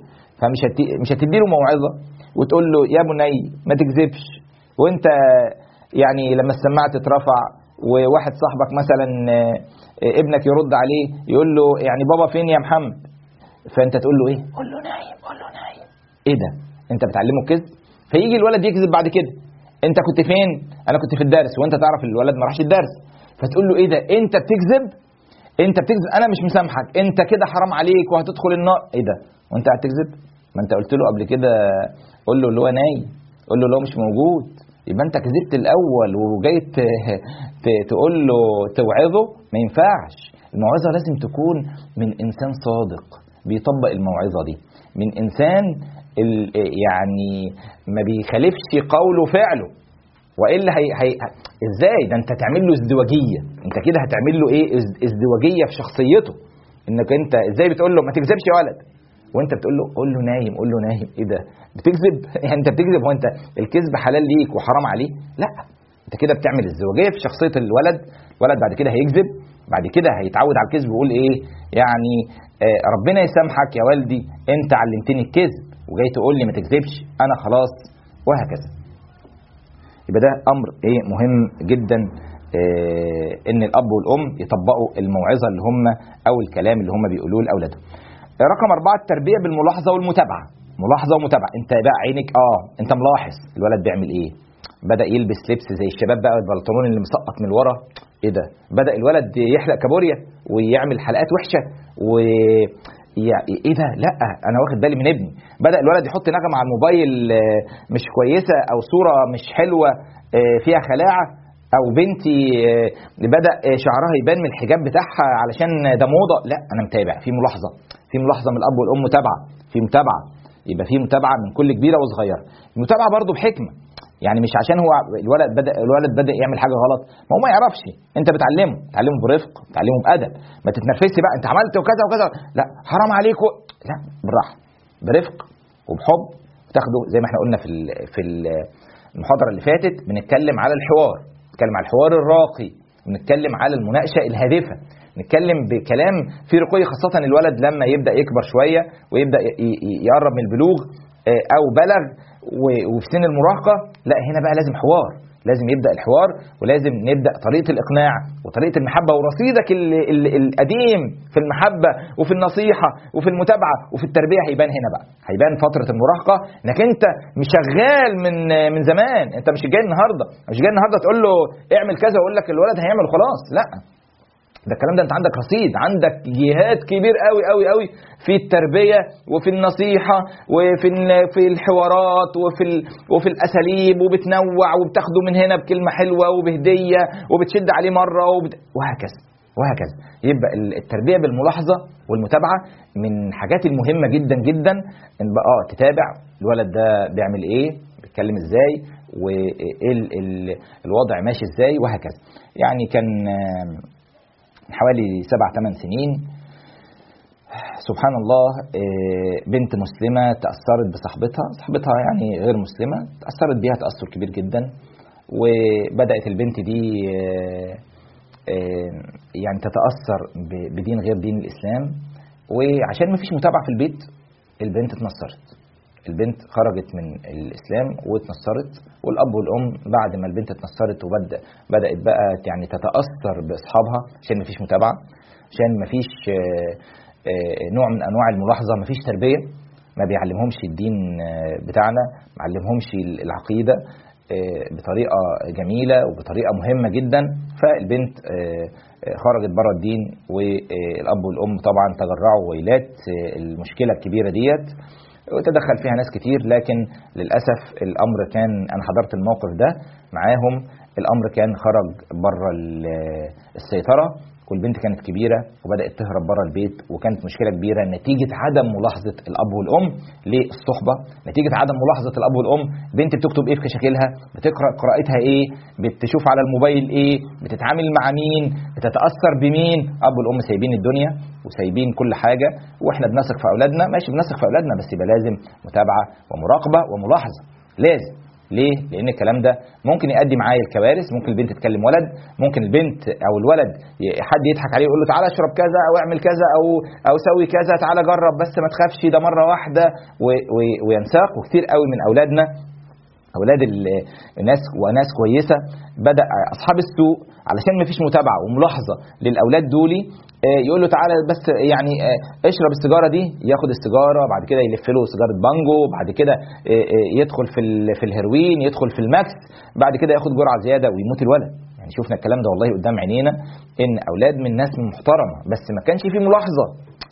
مش هتديله موعظه وتقول له يا بني ما تكذبش، وانت يعني لما السماعه تترفع وواحد صاحبك مثلا ابنك يرد عليه يقول له يعني بابا فين يا محمد، فانت تقول له ايه؟ قول له نايم، قول له نايم. ايه ده؟ انت بتعلمه الكذب، فيجي الولد يكذب بعد كده. انت كنت فين؟ انا كنت في الدرس، وانت تعرف الولد ما راحش الدرس، فتقول له ايه ده؟ انت بتكذب، انت بتكذب، انا مش مسامحك، انت كده حرام عليك وهتدخل النار. ايه ده؟ وانت قاعد تكذب؟ ما انت قلت له قبل كده قول له اللي هو نايم، قول له اللي هو مش موجود. يبقى انت كذبت الاول وجاي تقول له توعظه. ما ينفعش. الموعظه لازم تكون من انسان صادق بيطبق الموعظه دي، من انسان يعني ما بيخالفش قوله وفعله، والا ازاي ده؟ انت تعمل له ازدواجيه، انت كده هتعمل له ايه؟ ازدواجيه في شخصيته. انك انت ازاي بتقول له ما تكذبش يا ولد وانت بتقول له قول له نايم، قول له نايم؟ ايه ده؟ بتكذب؟ يعني انت بتكذب، هو انت الكذب حلال ليك وحرام عليه؟ لا، انت كده بتعمل ازدواجيه في شخصيه الولد. الولد بعد كده هيكذب، بعد كده هيتعود على الكذب ويقول ايه يعني ربنا يسامحك يا والدي، انت علمتني الكذب وجاي تقول لي ما تكذبش، انا خلاص، وهكذا. يبقى ده امر ايه مهم جدا، ان الاب والام يطبقوا الموعظه اللي هم او الكلام اللي هم بيقولوه لاولادهم. رقم 4 التربيه بالملاحظه والمتابعه. ملاحظه ومتابعه. انت بقى عينك انت ملاحظ الولد بيعمل ايه، بدا يلبس لبس زي الشباب بقى، البنطلون اللي مسقط من ورا، ايه ده؟ بدا الولد يحلق كابوريا ويعمل حلقات وحشه ايه ده؟ لا، انا واخد بالي من ابني. بدا الولد يحط نغمه على الموبايل مش كويسه، او صوره مش حلوه فيها خلاعه، او بنتي بدا شعرها يبان من الحجاب بتاعها علشان ده موضه. لا، انا متابع، في ملاحظه، في ملاحظه من الاب والام، متابعه، في متابعه. يبقى في متابعه من كل كبيره وصغيره. المتابعه برضو بحكمه، يعني مش عشان هو الولد بدا يعمل حاجه غلط ما هو ما يعرفش، انت بتعلمه برفق، بتعلمه بادب. ما تتنرفزش بقى انت عملت وكذا وكذا، لا حرام عليك لا، بالراحه، برفق وبحب. تاخده زي ما احنا قلنا في المحاضره اللي فاتت، بنتكلم على الحوار، بنتكلم على الحوار الراقي، بنتكلم على المناقشه الهادفه، نتكلم بكلام فيه رقي، خاصه الولد لما يبدا يكبر شويه ويبدا يقرب من البلوغ او بلغ وفي سن المراهقه. لا، هنا بقى لازم حوار، لازم يبدا الحوار، ولازم نبدا طريقه الاقناع وطريقه المحبه، ورصيدك القديم في المحبه وفي النصيحه وفي المتابعه وفي التربيه هيبان هنا بقى، هيبان فتره المراهقه انك انت مش شغال من زمان. انت مش جاي النهارده تقول له اعمل كذا ويقول لك الولد هيعمل خلاص، لا، ده الكلام ده انت عندك رصيد، عندك جهاد كبير قوي قوي قوي في التربيه وفي النصيحه وفي الحوارات وفي الاساليب، وبتنوع وبتاخده من هنا بكلمه حلوه وبهديه وبتشد عليه مره وهكذا. يبقى التربيه بالملاحظه والمتابعه من الحاجات المهمه جدا جدا، ان بقى تتابع الولد ده بيعمل ايه، بيتكلم ازاي، وايه الوضع ماشي ازاي، وهكذا. يعني كان حوالي 7-8 سنين سبحان الله بنت مسلمة تأثرت صاحبتها يعني غير مسلمة، تأثرت بيها تأثر كبير جدا، وبدأت البنت دي يعني تتأثر بدين غير دين الإسلام، وعشان ما فيش متابعة في البيت البنت اتنصرت. البنت خرجت من الإسلام واتنصرت، والأب والأم بعد ما البنت اتنصرت بدأت بقى يعني تتأثر بأصحابها عشان مفيش متابعة، عشان مفيش نوع من أنواع الملاحظة، مفيش تربية، ما بيعلمهمش الدين بتاعنا، ما علمهمش العقيدة بطريقة جميلة وبطريقة مهمة جدا. فالبنت خرجت بره الدين، والأب والأم طبعا تجرعوا ويلات المشكلة الكبيرة ديت، وتدخل فيها ناس كتير، لكن للأسف الأمر كان، أنا حضرت الموقف ده معاهم، الأمر كان خرج بره السيطرة، والبنت كانت كبيرة وبدأت تهرب بره البيت، وكانت مشكلة كبيرة نتيجة عدم ملاحظة الأب والأم للصحبة، نتيجة عدم ملاحظة الأب والأم. بنت بتكتب إيه في كشاكيلها، بتقرأ قراءتها إيه، بتشوف على الموبايل إيه، بتتعامل مع مين، بتتأثر بمين. أب والأم سايبين الدنيا وسايبين كل حاجة، وإحنا بنثق في أولادنا، ماشي بنثق في أولادنا، بس يبقى لازم متابعة ومراقبة وملاحظة، ليه؟ لان الكلام ده ممكن يؤدي معايا الكوارث. ممكن البنت تكلم ولد، ممكن البنت او الولد حد يضحك عليه يقول له تعالى اشرب كذا او اعمل كذا او سوي كذا، تعالى جرب بس ما تخافش ده مره واحده، وينساق. وكتير قوي من اولادنا، اولاد الناس وناس كويسه، بدا اصحاب السوء علشان ما فيش متابعه وملاحظه للاولاد دولي يقول له تعالى بس يعني اشرب السيجاره دي، ياخد السيجاره، بعد كده يلف له سيجاره بانجو، بعد كده يدخل في الهيروين، يدخل في الماكس، بعد كده ياخد جرعه زياده ويموت الولد. يعني شفنا الكلام ده والله قدام عينينا، ان اولاد من ناس محترمه بس ما كانش فيه ملاحظه،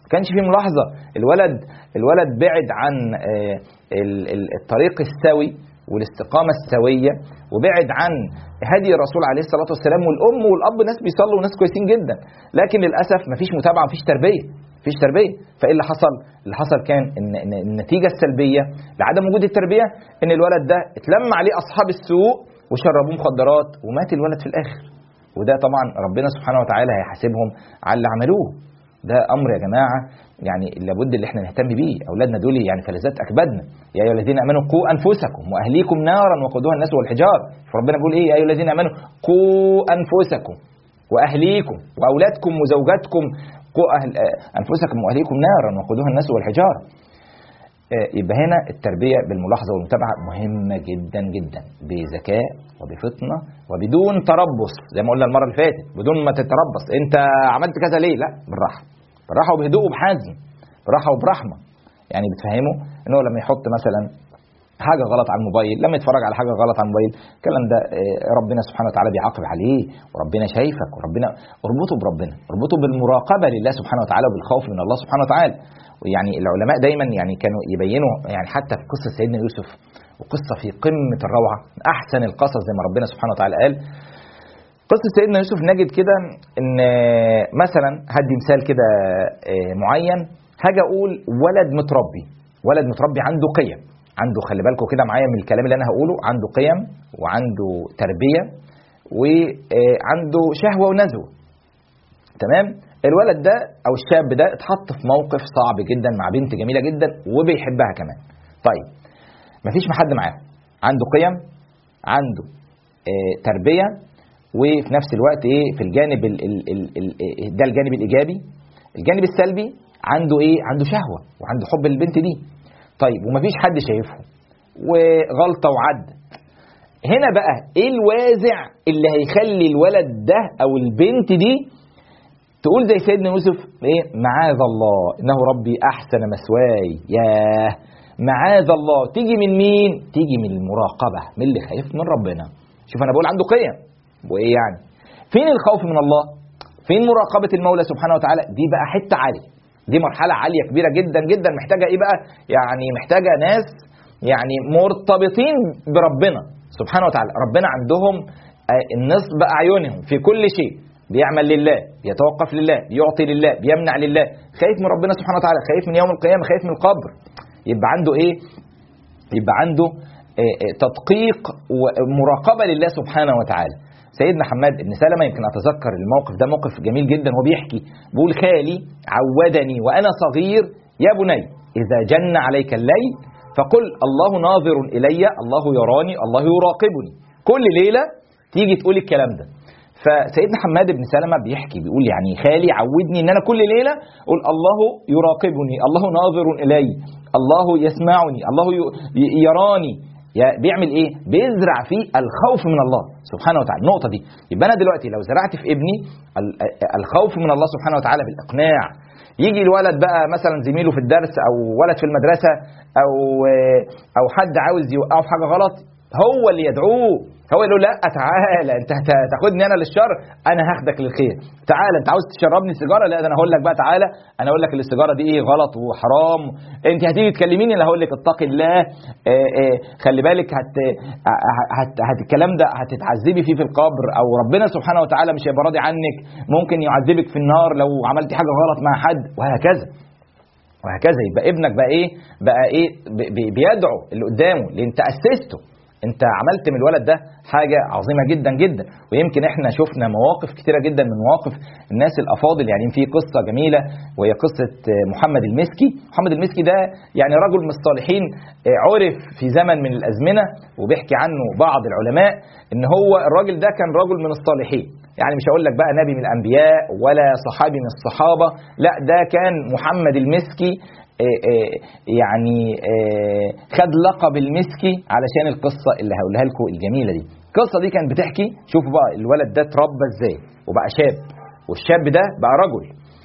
الولد بعد عن الطريق السوي والاستقامة السوية، وبعد عن هدي الرسول عليه الصلاة والسلام. والأم والأب ناس بيصلوا وناس كويسين جدا، لكن للأسف مفيش متابعة، مفيش تربية. فإيه اللي حصل؟ اللي حصل كان إن النتيجة السلبية لعدم وجود التربية إن الولد ده اتلم عليه أصحاب السوء وشربوه مخدرات ومات الولد في الآخر. وده طبعا ربنا سبحانه وتعالى هيحاسبهم على اللي عملوه. ده امر يا جماعه يعني لابد اللي احنا نهتم بيه. اولادنا دول يعني فلذات اكبادنا. يا ايها الذين امنوا قوا انفسكم واهليكم نارا وقودها الناس والحجاره. فربنا بيقول ايه؟ يا ايها الذين امنوا قوا انفسكم واهليكم واولادكم وزوجاتكم، قوا انفسكم واهليكم نارا وقودها الناس والحجاره. يبقى هنا التربيه بالملاحظه والمتابعه مهمه جدا جدا، بذكاء وبفطنه وبدون تربص، زي ما قلنا المره اللي فاتت، بدون ما تتربص انت عملت كذا ليه، لا، بالراحه وبهدوء وبحزم، براحه وبرحمه. يعني بتفهمه انه لما يحط مثلا حاجه غلط على الموبايل، لما يتفرج على حاجه غلط على الموبايل، الكلام ده ربنا سبحانه وتعالى بيعاقب عليه، وربنا شايفك، وربنا اربطه بربنا، اربطه بالمراقبه لله سبحانه وتعالى وبالخوف من الله سبحانه وتعالى. يعني العلماء دايما يعني كانوا يبينوا، يعني حتى في قصه سيدنا يوسف، وقصه في قمه الروعه، احسن القصص زي ما ربنا سبحانه وتعالى قال. قصه سيدنا يوسف نجد كده ان مثلا هدي مثال كده معين، هاجي اقول ولد متربي عنده قيم، عنده، خلي بالكم كده معايا من الكلام اللي انا هقوله، عنده قيم وعنده تربيه وعنده شهوه ونزوه. تمام؟ الولد ده او الشاب ده اتحط في موقف صعب جدا مع بنت جميله جدا وبيحبها كمان. طيب مفيش حد معاه، عنده قيم، عنده تربيه، وفي نفس الوقت ايه في الجانب ده الجانب الايجابي. الجانب السلبي عنده ايه؟ عنده شهوه وعنده حب للبنت دي. طيب ومفيش حد شايفه وغلطه وعد. هنا بقى ايه الوازع اللي هيخلي الولد ده او البنت دي تقول زي سيدنا يوسف ايه؟ معاذ الله انه ربي احسن مثواي. ياه، معاذ الله. تيجي من مين؟ تيجي من المراقبه، من اللي خايف من ربنا. شوف انا بقول عنده قيم، وايه يعني؟ فين الخوف من الله؟ فين مراقبه المولى سبحانه وتعالى؟ دي بقى حته عاليه، دي مرحله عاليه كبيره جدا جدا، محتاجه ايه بقى؟ يعني محتاجه ناس يعني مرتبطين بربنا سبحانه وتعالى. ربنا عندهم النصب اعينهم في كل شيء، بيعمل لله، بيتوقف لله، بيعطي لله، بيمنع لله، خايف من ربنا سبحانه وتعالى، خايف من يوم القيامه، خايف من القبر. يبقى عنده ايه؟ يبقى عنده تدقيق ومراقبه لله سبحانه وتعالى. سيدنا حماد بن سلمة، يمكن اتذكر الموقف ده، موقف جميل جدا. هو بيحكي بيقول خالي عودني وانا صغير يا بني اذا جن عليك الليل فقل الله ناظر الي، الله يراني، الله يراقبني. كل ليله تيجي تقول الكلام ده. فسيدنا حماد بن سلمة بيحكي بيقول يعني خالي عودني ان انا كل ليله اقول الله يراقبني، الله ناظر الي، الله يسمعني، الله يراني. بيعمل ايه؟ بيزرع فيه الخوف من الله سبحانه وتعالى. النقطه دي يبقى انا دلوقتي لو زرعت في ابني الخوف من الله سبحانه وتعالى بالاقناع، يجي الولد بقى مثلا زميله في الدرس او ولد في المدرسه او حد عاوز يوقعه في حاجه غلط، هو اللي يدعوه، هو يقول له لا تعالى انت هتاخدني انا للشر، انا هاخدك للخير. تعالى انت عاوز تشربني سيجاره، لا ده انا هقول لك بقى تعالى انا اقول لك السيجاره دي ايه غلط وحرام. انت هتيجي تكلميني انا هقول لك اتقي الله، خلي بالك الكلام ده هتتعذبي فيه في القبر، او ربنا سبحانه وتعالى مش هيبقى راضي عنك، ممكن يعذبك في النار لو عملتي حاجه غلط مع حد، وهكذا. يبقى ابنك بقى ايه بيدعو اللي قدامه، لان انت اسسته. انت عملت من الولد ده حاجة عظيمة جدا جدا. ويمكن احنا شفنا مواقف كتيرة جدا من مواقف الناس الافاضل. يعني في قصة جميلة وهي قصة محمد المسكي. محمد المسكي ده يعني رجل من الصالحين، عرف في زمن من الازمنة وبيحكي عنه بعض العلماء ان هو الراجل ده كان رجل من الصالحين. يعني مش هقول لك بقى نبي من الانبياء ولا صحابي من الصحابة، لا ده كان محمد المسكي يعني خد لقب المسكي علشان القصة اللي هقولها لكم الجميلة دي. القصة دي كانت بتحكي، شوفوا بقى الولد ده اتربى ازاي وبقى شاب، والشاب ده بقى رجل.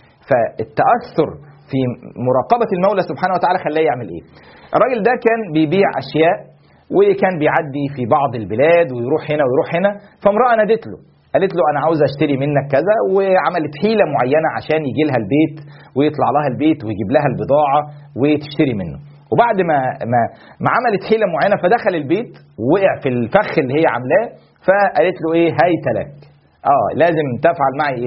فالتأثر في مراقبة المولى سبحانه وتعالى خلاه يعمل ايه. الراجل ده كان بيبيع اشياء وكان بيعدي في بعض البلاد ويروح هنا ويروح هنا، فامرأة نادت له قالت له انا عاوز اشتري منك كذا، وعملت حيلة معينة عشان يجي لها البيت ويطلع لها البيت ويجيب لها البضاعة وتشتري منه. وبعد ما عملت حيلة معينة فدخل البيت ووقع في الفخ اللي هي عاملاه، فقالت له ايه هيت لك، لازم تفعل معي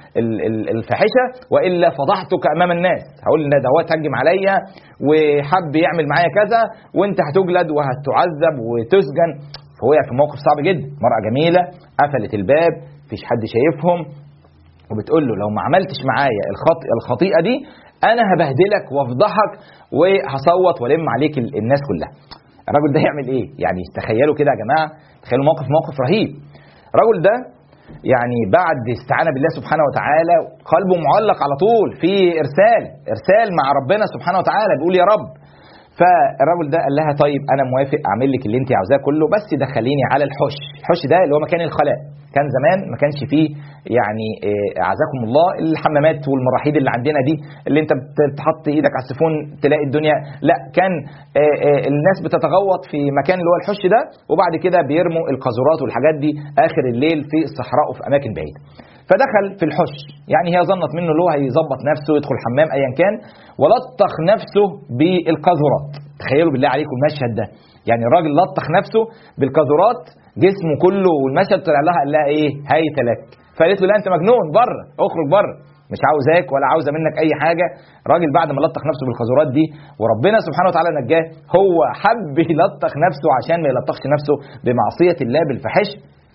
الفاحشة والا فضحتك امام الناس. هقول ان ده هو تهجم عليا وحب يعمل معايا كذا وانت هتجلد وهتعذب وتسجن. فوقع في موقف صعب جدا. مرأة جميلة قفلت الباب، مفيش حد شايفهم، وبتقول له لو ما عملتش معايا الخطيئة دي انا هبهدلك وافضحك وهصوت والم عليك الناس كلها. الرجل ده يعمل ايه؟ يعني تخيلوا كده يا جماعة، تخيلوا موقف رهيب. الرجل ده يعني بعد استعانة بالله سبحانه وتعالى قلبه معلق على طول في ارسال مع ربنا سبحانه وتعالى، بيقول يا رب. فالرجل ده قال لها طيب انا موافق اعمل لك اللي انت عاوزاه كله، بس دخليني على الحش ده اللي هو مكان الخلاء. كان زمان ما كانش فيه يعني اعزكم الله الحمامات والمراحيض اللي عندنا دي اللي انت بتحط ايدك على السيفون تلاقي الدنيا، لا كان الناس بتتغوط في مكان اللي هو الحش ده، وبعد كده بيرموا القاذورات والحاجات دي اخر الليل في الصحراء وفي اماكن بعيده. فدخل في الحش، يعني هي ظنت منه اللي هو هيظبط نفسه يدخل حمام ايا كان، ولطخ نفسه بالقاذورات. تخيلوا بالله عليكم المشهد ده، يعني الراجل لطخ نفسه بالقاذورات جسمه كله، والمشهد طلع لها قال لها ايه هيت لك. فقالت له لا انت مجنون، بره اخرج بره، مش عاوزاك ولا عاوزه منك اي حاجه. راجل بعد ما لطخ نفسه بالقاذورات دي وربنا سبحانه وتعالى نجاه، هو حب يلطخ نفسه عشان ما يلطخش نفسه بمعصيه الله بالفحش.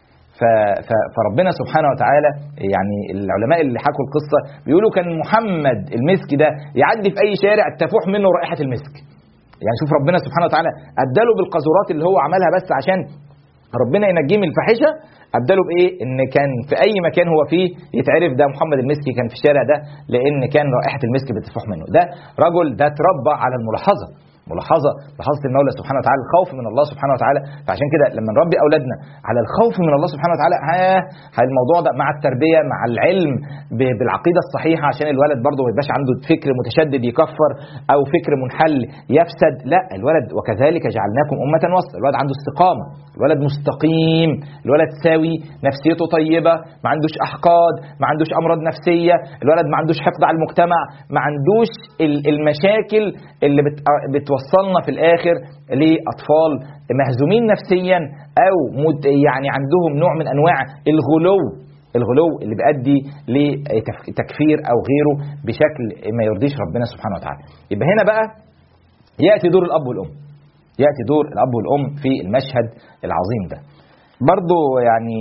فربنا سبحانه وتعالى يعني العلماء اللي حكوا القصة بيقولوا كان محمد المسكي ده يعدي في أي شارع تفوح منه رائحة المسك. يعني شوف ربنا سبحانه وتعالى أبدله بالقاذورات اللي هو عملها بس عشان ربنا ينجيه من الفاحشة، أبدله بإيه؟ إن كان في أي مكان هو فيه يتعرف ده محمد المسكي كان في الشارع ده، لأن كان رائحة المسك بتفوح منه. ده رجل ده تربى على الملاحظة، ملاحظة المولى سبحانه وتعالى، الخوف من الله سبحانه وتعالى. فعشان كده لما نربي أولادنا على الخوف من الله سبحانه وتعالى، الموضوع ده مع التربية مع العلم بالعقيدة الصحيحة، عشان الولد برضه ما يبقاش عنده فكر متشدد يكفر أو فكر منحل يفسد. لا، الولد وكذلك جعلناكم أمة وسطا، الولد عنده استقامة، الولد مستقيم، الولد سوي، نفسيته طيبة، ما عندوش أحقاد، ما عندوش أمراض نفسية، الولد ما عندوش حقد على المجتمع، ما عندوش المشاكل اللي بتوصلنا في الآخر لأطفال مهزومين نفسيا أو يعني عندهم نوع من أنواع الغلو اللي بيؤدي لتكفير أو غيره بشكل ما يرضيش ربنا سبحانه وتعالى. يبقى هنا بقى يأتي دور الأب والأم، يأتي دور الأب والأم في المشهد العظيم ده. برضو يعني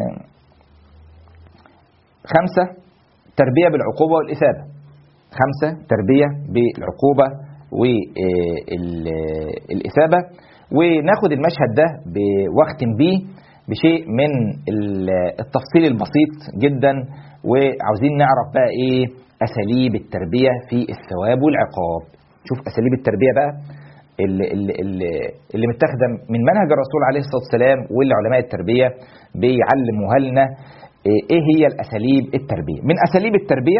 5 تربية بالعقوبة والإثابة، 5 تربية بالعقوبة والإثابة. وناخد المشهد ده واختم بيه بشيء من التفصيل البسيط جدا، وعاوزين نعرف بقى ايه أساليب التربية في الثواب والعقاب. شوف أساليب التربية بقى اللي متاخده من منهج الرسول عليه الصلاة والسلام، واللي علماء التربية بيعلموها لنا ايه هي الأساليب التربية. من أساليب التربية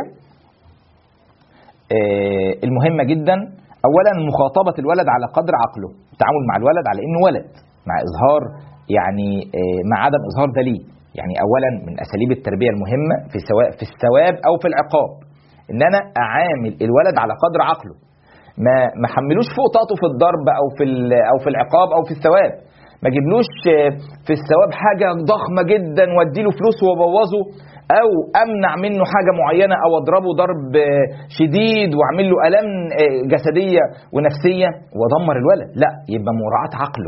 المهمة جدا، أولا مخاطبة الولد على قدر عقله، التعامل مع الولد على إنه ولد، مع إظهار يعني مع عدم إظهار دليل. يعني أولا من أساليب التربية المهمة في الثواب أو في العقاب، إن أنا أعامل الولد على قدر عقله، ما حملوش فوق طاقته في الضرب أو في العقاب أو في الثواب. ما جيبلوش في الثواب حاجة ضخمة جدا واديله فلوس وبوظه، او امنع منه حاجة معينة او اضربه ضرب شديد واعمل له الام جسدية ونفسية وادمر الولد. لا، يبقى مراعاة عقله،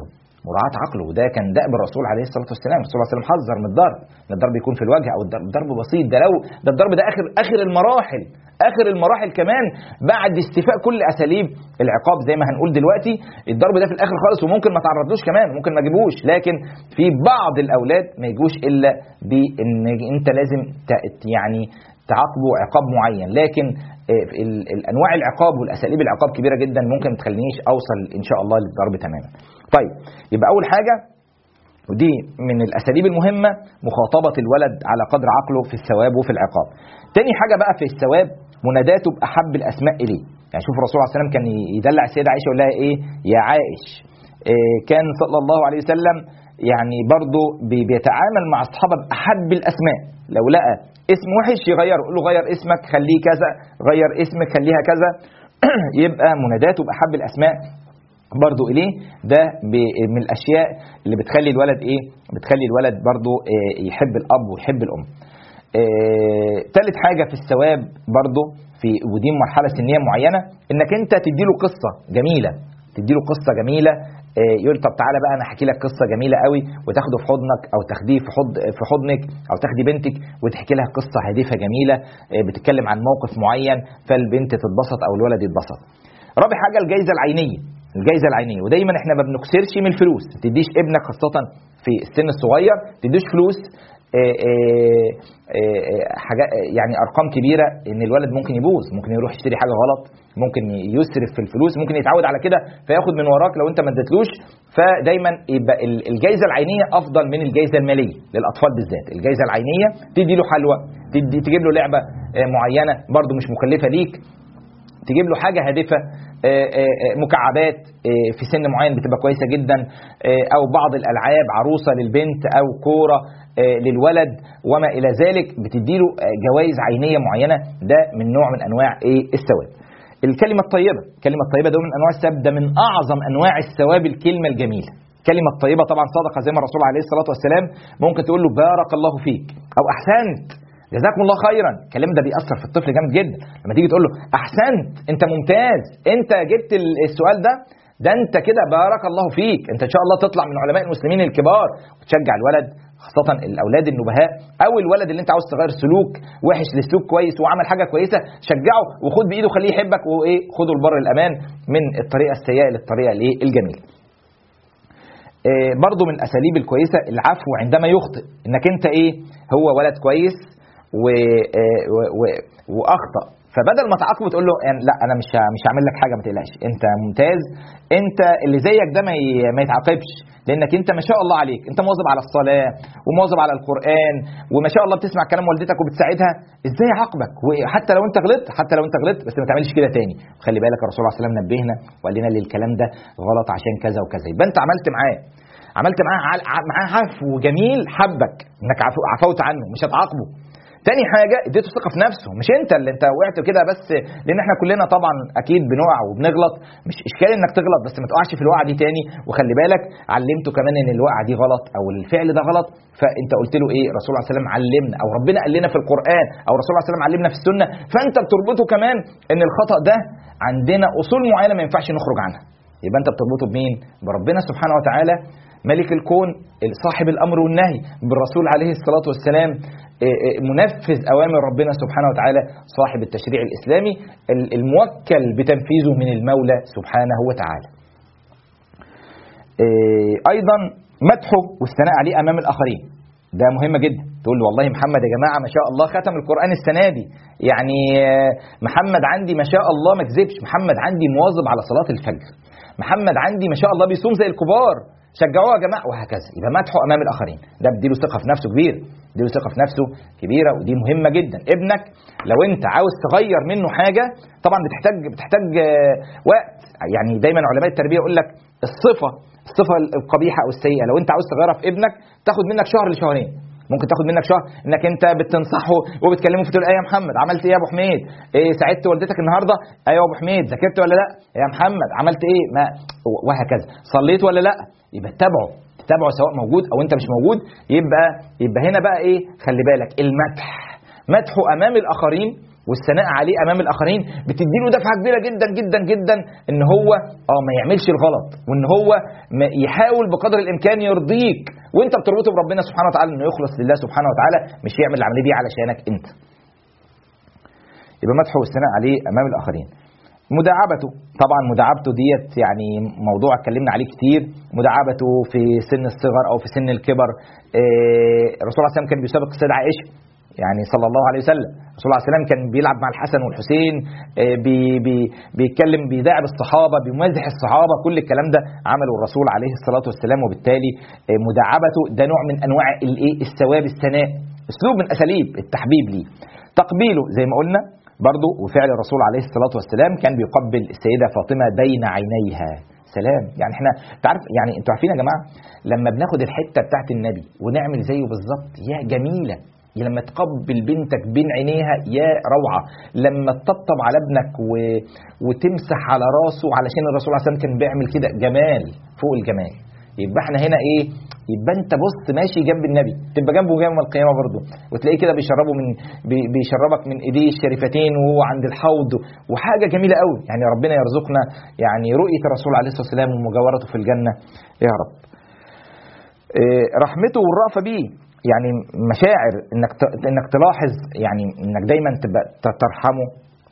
مراعاة عقله. وده كان دأب الرسول عليه الصلاة والسلام. الرسول عليه الصلاة والسلام حذر من الضرب، ان الضرب يكون في الوجه او الضرب بسيط. ده لو ده الضرب ده اخر المراحل، اخر المراحل كمان بعد استيفاء كل اساليب العقاب زي ما هنقول دلوقتي. الضرب ده في الاخر خالص، وممكن ما تعرضلوش كمان، ممكن ما جيبوش، لكن في بعض الاولاد ما يجوش الا بان انت لازم يعني تعاقبه عقاب معين. لكن الانواع العقاب والاساليب العقاب كبيره جدا، ممكن ما تخلينيش اوصل ان شاء الله للضرب تماما. طيب يبقى اول حاجه، ودي من الاساليب المهمه، مخاطبه الولد على قدر عقله في الثواب وفي العقاب. تاني حاجه بقى في الثواب، مناداته باحب الاسماء اليه. يعني شوف الرسول عليه الصلاه والسلام كان يدلع السيده عائشه يقول لها ايه؟ يا عائش. كان صلى الله عليه وسلم يعني برضه بيتعامل مع الصحابه باحب الاسماء. لو لقى اسم وحش يغيره، يقول له غير اسمك خليه كذا، غير اسمك خليها كذا. يبقى مناداته باحب الاسماء برضو إليه. ده من الأشياء اللي بتخلي الولد إيه؟ بتخلي الولد برضو يحب الأب ويحب الأم. ثالث حاجة في الثواب برضو، في ودي مرحلة سنية معينة، إنك أنت تديله قصة جميلة، تديله قصة جميلة. يقول طب تعالى بقى أنا أحكي لك قصة جميلة قوي، وتاخده في حضنك أو تاخديه في حضنك أو تاخدي بنتك وتحكي لها قصة هادفة جميلة بتتكلم عن موقف معين، فالبنت تتبسط أو الولد يتبسط. رابع حاجة الجائزة العينية. الجائزه العينيه، ودايما احنا ما بنكسرش من الفلوس. ما تديش ابنك خاصه في السن الصغير تديش فلوس حاجه يعني ارقام كبيره، ان الولد ممكن يبوظ، ممكن يروح يشتري حاجه غلط، ممكن يسرف في الفلوس، ممكن يتعود على كده فياخد من وراك لو انت ما اديتلوش. فدايما يبقى الجائزه العينيه افضل من الجائزه الماليه للاطفال بالذات. الجائزه العينيه تدي له حلوى، تجيب له لعبه معينه برده مش مكلفه ليك، تجيب له حاجه هادفه، مكعبات في سن معين بتبقى كويسه جدا، او بعض الالعاب، عروسه للبنت او كوره للولد وما الى ذلك، بتديله جوائز عينيه معينه. ده من نوع من انواع الثواب. الكلمه الطيبه، الكلمه الطيبه ده من انواع الثواب، ده من اعظم انواع الثواب الكلمه الجميله. الكلمه الطيبه طبعا صدقه زي ما الرسول عليه الصلاه والسلام، ممكن تقول له بارك الله فيك او احسنت جزاكم الله خيرا. الكلام ده بيأثر في الطفل جامد جدا. لما تيجي تقول له احسنت، انت ممتاز، انت جبت السؤال ده انت كده بارك الله فيك، انت ان شاء الله تطلع من علماء المسلمين الكبار. وتشجع الولد، خاصة الاولاد النبهاء او الولد اللي انت عاوز تغير سلوك وحش لسلوك كويس وعمل حاجة كويسة، شجعه وخد بايده خليه يحبك، وايه خده لبر الامان من الطريقة السيئة للطريقة الجميلة. برضو من الاساليب الكويسة العفو عندما يخطئ. انك انت ايه، هو ولد كويس واخطأ، فبدل ما تعاقبه تقول له يعني لا انا مش هعمل لك حاجه، ما تقلقش، انت ممتاز، انت اللي زيك ده ما يتعاقبش، لانك انت ما شاء الله عليك، انت مواظب على الصلاه ومواظب على القران وما شاء الله بتسمع كلام والدتك وبتساعدها، ازاي اعاقبك؟ وحتى لو انت غلطت بس ما تعملش كده تاني. خلي بالك الرسول عليه الصلاه والسلام نبهنا وقال لنا الكلام ده غلط عشان كذا وكذا. يبقى انت عملت معاه عفو جميل، حبك انك عفوت عنه، مش هتعاقبه. تاني حاجة اديته ثقة في نفسه، مش انت اللي انت وقعت كده بس، لان احنا كلنا طبعا اكيد بنقع وبنغلط، مش اشكال انك تغلط بس ما تقعش في الوقعة دي تاني. وخلي بالك علمته كمان ان الوقعة دي غلط او الفعل ده غلط، فانت قلت له ايه؟ الرسول عليه الصلاة والسلام علمنا، او ربنا قال لنا في القرآن، او الرسول عليه الصلاة والسلام علمنا في السنة، فانت بتربطه كمان ان الخطأ ده عندنا اصول معينة ما ينفعش نخرج عنها. يبقى انت بتربطه بمين؟ بربنا سبحانه وتعالى ملك الكون، صاحب الامر والنهي، بالرسول عليه الصلاة والسلام منفذ أوامر ربنا سبحانه وتعالى، صاحب التشريع الإسلامي الموكل بتنفيذه من المولى سبحانه وتعالى. أيضا مدحه والثناء عليه أمام الآخرين، ده مهم جدا. تقول له والله محمد يا جماعة ما شاء الله ختم القرآن السنة دي، يعني محمد عندي ما شاء الله ما كذبش، محمد عندي مواظب على صلاة الفجر، محمد عندي ما شاء الله بيصوم زي الكبار، شجعوه يا جماعه، وهكذا. يبقى مدحه امام الاخرين ده بيديله ثقه في نفسه كبيره، بيديله ثقه في نفسه كبيره، ودي مهمه جدا. ابنك لو انت عاوز تغير منه حاجه طبعا بتحتاج وقت. يعني دايما علماء التربيه يقول لك الصفه القبيحه او السيئه لو انت عاوز تغيرها في ابنك تاخد منك شهر لشهرين، ممكن تاخد منك شهر، انك انت بتنصحه وبتكلمه في تقول ايه يا محمد عملت ايه يا ابو حميد، ايه ساعدت والدتك النهارده، ايوه يا ابو حميد ذاكرت ولا لا يا محمد، عملت ايه ما، وهكذا، صليت ولا لا. يبقى تتابعه سواء موجود او انت مش موجود. يبقى هنا بقى ايه، خلي بالك المدحه امام الاخرين والثناء عليه امام الاخرين بتديله دفعه كبيره جدا جدا جدا ان هو ما يعملش الغلط، وان هو يحاول بقدر الامكان يرضيك، وانت بتربطه بربنا سبحانه وتعالى انه يخلص لله سبحانه وتعالى، مش يعمل العمليه دي علشانك انت. يبقى مدحه والثناء عليه امام الاخرين. مداعبته، طبعا مداعبته ديت يعني موضوع اتكلمنا عليه كتير. مداعبته في سن الصغر او في سن الكبر. الرسول عليه السلام كان بيسابق السيدة عائشة يعني صلى الله عليه وسلم. الرسول عليه السلام كان بيلعب مع الحسن والحسين، بيتكلم، بيداعب الصحابة، بيمازح الصحابة، كل الكلام ده عمله الرسول عليه الصلاة والسلام. وبالتالي مداعبته ده نوع من انواع الثواب، الثناء، اسلوب من اساليب التحبيب ليه. تقبيله زي ما قلنا برضو، وفعل الرسول عليه الصلاة والسلام كان بيقبل السيدة فاطمة بين عينيها. سلام، يعني احنا تعرف يعني انتوا عارفين يا جماعة لما بناخد الحتة بتاعت النبي ونعمل زيه بالظبط يا جميلة، لما تقبل بنتك بين عينيها يا روعة، لما تطبطب على ابنك وتمسح على راسه علشان الرسول عليه الصلاة والسلام كان بيعمل كده، جمال فوق الجمال. يبقى احنا هنا ايه؟ يبقى انت بص ماشي جنب النبي، تبقى جنبه يوم القيامه برضه، وتلاقيه كده بيشربك من ايديه الشريفتين وهو عند الحوض، وحاجه جميله قوي. يعني ربنا يرزقنا يعني رؤيه الرسول عليه الصلاه والسلام ومجاورته في الجنه يا رب. رحمته والرأفه بيه، يعني مشاعر انك تلاحظ، يعني انك دايما تبقى ترحمه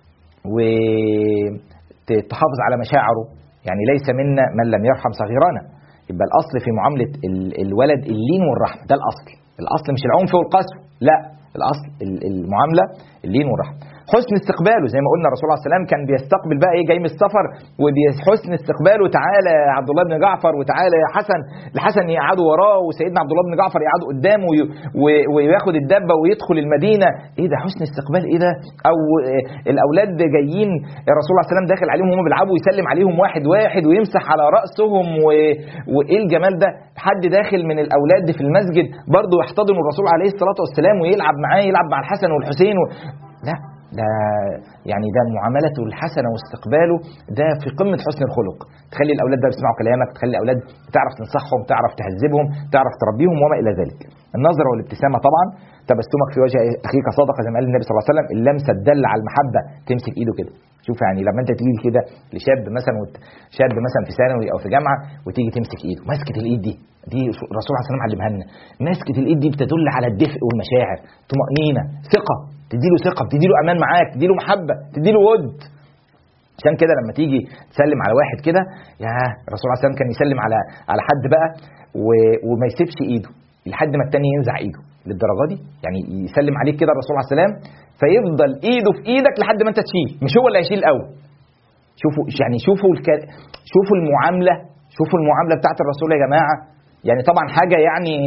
وتحافظ على مشاعره. يعني ليس منا من لم يرحم صغيرنا. يبقى الاصل في معامله الولد اللين والرحمه، ده الاصل مش العنف والقسوه، لا، الاصل المعامله اللين والرحمه. حسن استقباله زي ما قلنا الرسول عليه السلام كان بيستقبل بقى ايه، جاي من السفر وبحسن استقباله، تعالى يا عبد الله بن جعفر، وتعالى يا حسن، الحسن يقعدوا وراه وسيدنا عبد الله بن جعفر يقعدوا قدامه وياخد الدبه ويدخل المدينه. ايه ده حسن استقبال، ايه ده؟ او الاولاد جايين الرسول عليه السلام داخل عليهم وهم بيلعبوا يسلم عليهم واحد واحد ويمسح على راسهم، وايه الجمال ده؟ حد داخل من الاولاد في المسجد برضه يحتضن الرسول عليه الصلاه والسلام ويلعب معاه، يلعب مع الحسن والحسين لا، ده يعني ده معاملته الحسنه واستقباله ده في قمه حسن الخلق. تخلي الاولاد ده بيسمعوا كلامك، تخلي الاولاد تعرف تنصحهم، تعرف تهذبهم، تعرف تربيهم وما الى ذلك. النظره والابتسامه طبعا. تبسمك في وجه اخيك صدقه زي ما قال النبي صلى الله عليه وسلم. اللمسه تدل على المحبه، تمسك ايده كده. شوف يعني لما انت تيجي كده لشاب مثلا، شاب مثلا في ثانوي او في جامعه، وتيجي تمسك ايده، مسكه الايد دي الرسول عليه الصلاه والسلام علمها لنا. مسكه الايد دي بتدل على الدفء والمشاعر، طمانينه، ثقه، تديله ثقه، بتديله امان معاك، تديله محبه، تديله ود. عشان كده لما تيجي تسلم على واحد كده، يا الرسول عليه الصلاه والسلام كان يسلم على حد بقى وما يسيبش ايده لحد ما التاني ينزع ايده للدرجه دي. يعني يسلم عليك كده الرسول عليه السلام فيفضل ايده في ايدك لحد ما انت تشيل، مش هو اللي هيشيل الاول. شوفوا يعني شوفوا المعامله بتاعت الرسول يا جماعه. يعني طبعا حاجه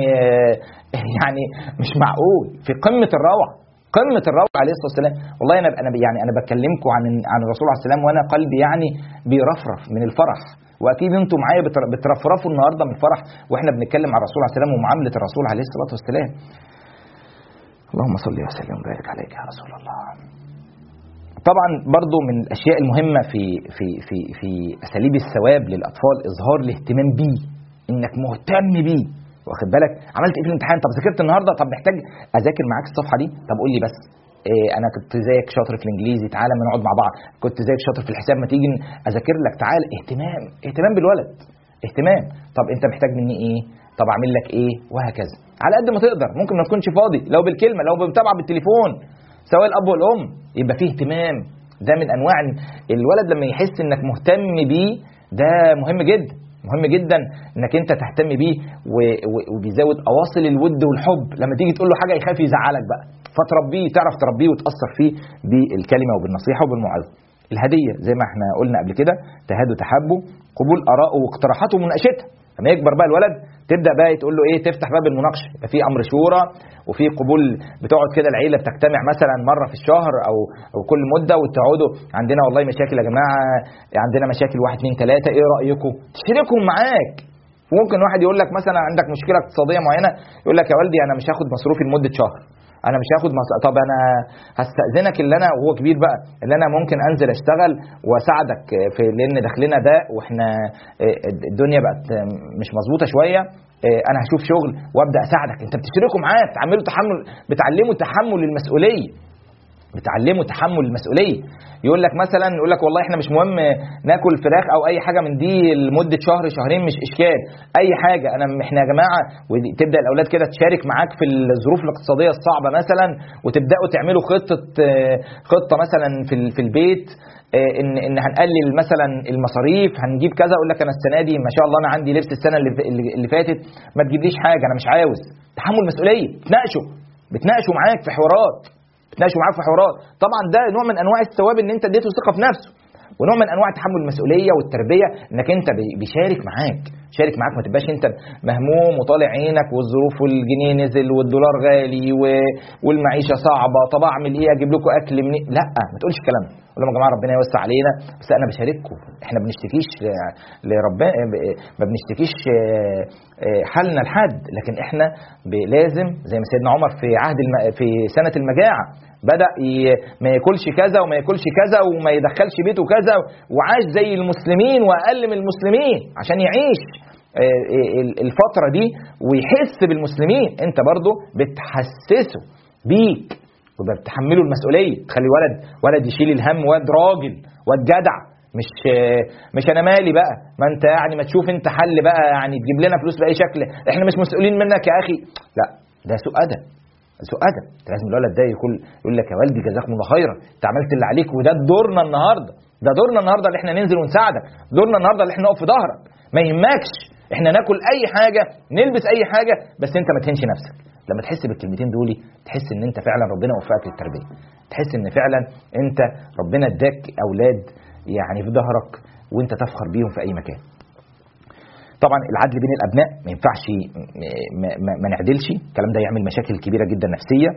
يعني مش معقول، في قمه الروعه، قمه الروعه عليه الصلاه والسلام. والله انا بكلمكم عن الرسول عليه السلام وانا قلبي يعني بيرفرف من الفرح، واكيد انتم معايا بترفرفوا النهارده من الفرح واحنا بنتكلم عن الرسول عليه السلام ومعامله الرسول عليه الصلاه والسلام. اللهم صل وسلم وبارك عليك يا رسول الله. طبعا برضو من الاشياء المهمه في في في في اساليب الثواب للاطفال اظهار الاهتمام بيه، انك مهتم بيه، واخد بالك؟ عملت ايه في الامتحان؟ طب ذاكرت النهارده؟ طب محتاج اذاكر معاك الصفحه دي؟ طب قول لي بس. انا كنت زيك شاطر في الانجليزي، تعالى ما نقعد مع بعض. كنت زيك شاطر في الحساب، ما تيجي اذاكر لك، تعالى. اهتمام بالولد، اهتمام. طب انت محتاج مني ايه؟ طب اعمل لك ايه؟ وهكذا على قد ما تقدر. ممكن ما تكونش فاضي، لو بالكلمه، لو بمتابعه بالتليفون، سواء الاب والام، يبقى فيه اهتمام. ده من انواع الولد لما يحس انك مهتم بيه، ده مهم جدا، مهم جدا انك انت تهتم بيه، وبيزود اواصل الود والحب. لما تيجي تقول له حاجه يخاف يزعلك بقى، فتربيه، تعرف تربيه وتاثر فيه بالكلمه وبالنصيحه وبالموعظه. الهديه زي ما احنا قلنا قبل كده، تهادوا تحبوا، قبول ارائه واقتراحاته ومناقشتها. لما يكبر بقى الولد تبدا بقى تقول له ايه، تفتح باب المناقشه، يبقى في امر شورى وفي قبول. بتقعد كده العيله بتجتمع مثلا مره في الشهر او كل مده، وتقعدوا عندنا والله مشاكل يا جماعه، عندنا مشاكل 1 2 3، ايه رايكم؟ تشاركهم معاك. وممكن واحد يقول لك مثلا عندك مشكله اقتصاديه معينه، يقول لك يا والدي انا مش هاخد مصروفي لمده شهر، انا مش هاخد طب انا هستأذنك اللي انا، وهو كبير بقى، اللي انا ممكن انزل اشتغل واساعدك في، لان دخلنا ده واحنا الدنيا بقت مش مظبوطه شويه، انا هشوف شغل وابدا اساعدك. انت بتشاركه معاه، بتعلمه تحمل المسؤوليه. بتعلمه تحمل المسؤوليه. يقول لك مثلا والله احنا مش مهم ناكل فراخ او اي حاجه من دي لمده شهر شهرين، مش اشكال، اي حاجه احنا يا جماعه. وتبدا الاولاد كده تشارك معاك في الظروف الاقتصاديه الصعبه مثلا، وتبداوا تعملوا خطه مثلا في البيت، ان هنقلل مثلا المصاريف، هنجيب كذا. اقول لك انا السنه دي ما شاء الله انا عندي لبس السنه اللي فاتت، ما تجيبليش حاجه انا مش عاوز. تحمل مسؤوليه، بتناقشوا معاك في حوارات، طبعا ده نوع من انواع الثواب ان انت اديته ثقه في نفسه، ونوع من انواع تحمل المسؤوليه والتربيه انك انت بيشارك معاك، ما تبقاش انت مهموم وطالع عينك والظروف والجنيه نزل والدولار غالي والمعيشه صعبه، طب اعمل ايه، اجيب لكم اكل منين؟ لا، ما تقولش الكلام ده. قول لهم يا جماعه ربنا يوسع علينا، بس انا بشارككم، احنا بنشتكيش لربنا، ما بنشتكيش حالنا لحد، لكن احنا لازم زي ما سيدنا عمر في سنه المجاعه بدأ ما ياكلش كذا وما ياكلش كذا وما يدخلش بيته كذا، وعاش زي المسلمين وأقل من المسلمين عشان يعيش الفترة دي ويحس بالمسلمين. انت برضو بتحسسه بيك وبتحمله المسؤولية، تخلي ولد يشيل الهم، راجل جدع، مش انا مالي بقى، ما انت يعني ما تشوف انت حل بقى، يعني تجيب لنا فلوس بأي شكل، احنا مش مسؤولين منك يا اخي. لا، ده سوء ادب. لازم الولد ده يقول لك يا والدي جزاكم الله خيرا، انت عملت اللي عليك، وده دورنا النهارده، اللي احنا ننزل ونساعدك، دورنا النهارده اللي احنا نقف في ظهرك، ما يهمكش احنا ناكل اي حاجه، نلبس اي حاجه، بس انت ما تهنش نفسك. لما تحس بالكلمتين دول تحس ان انت فعلا ربنا وفقك للتربيه، تحس ان فعلا انت ربنا اداك اولاد يعني في ظهرك وانت تفخر بيهم في اي مكان. طبعا العدل بين الابناء ما ينفعش ما نعدلش، الكلام ده يعمل مشاكل كبيره جدا نفسيه.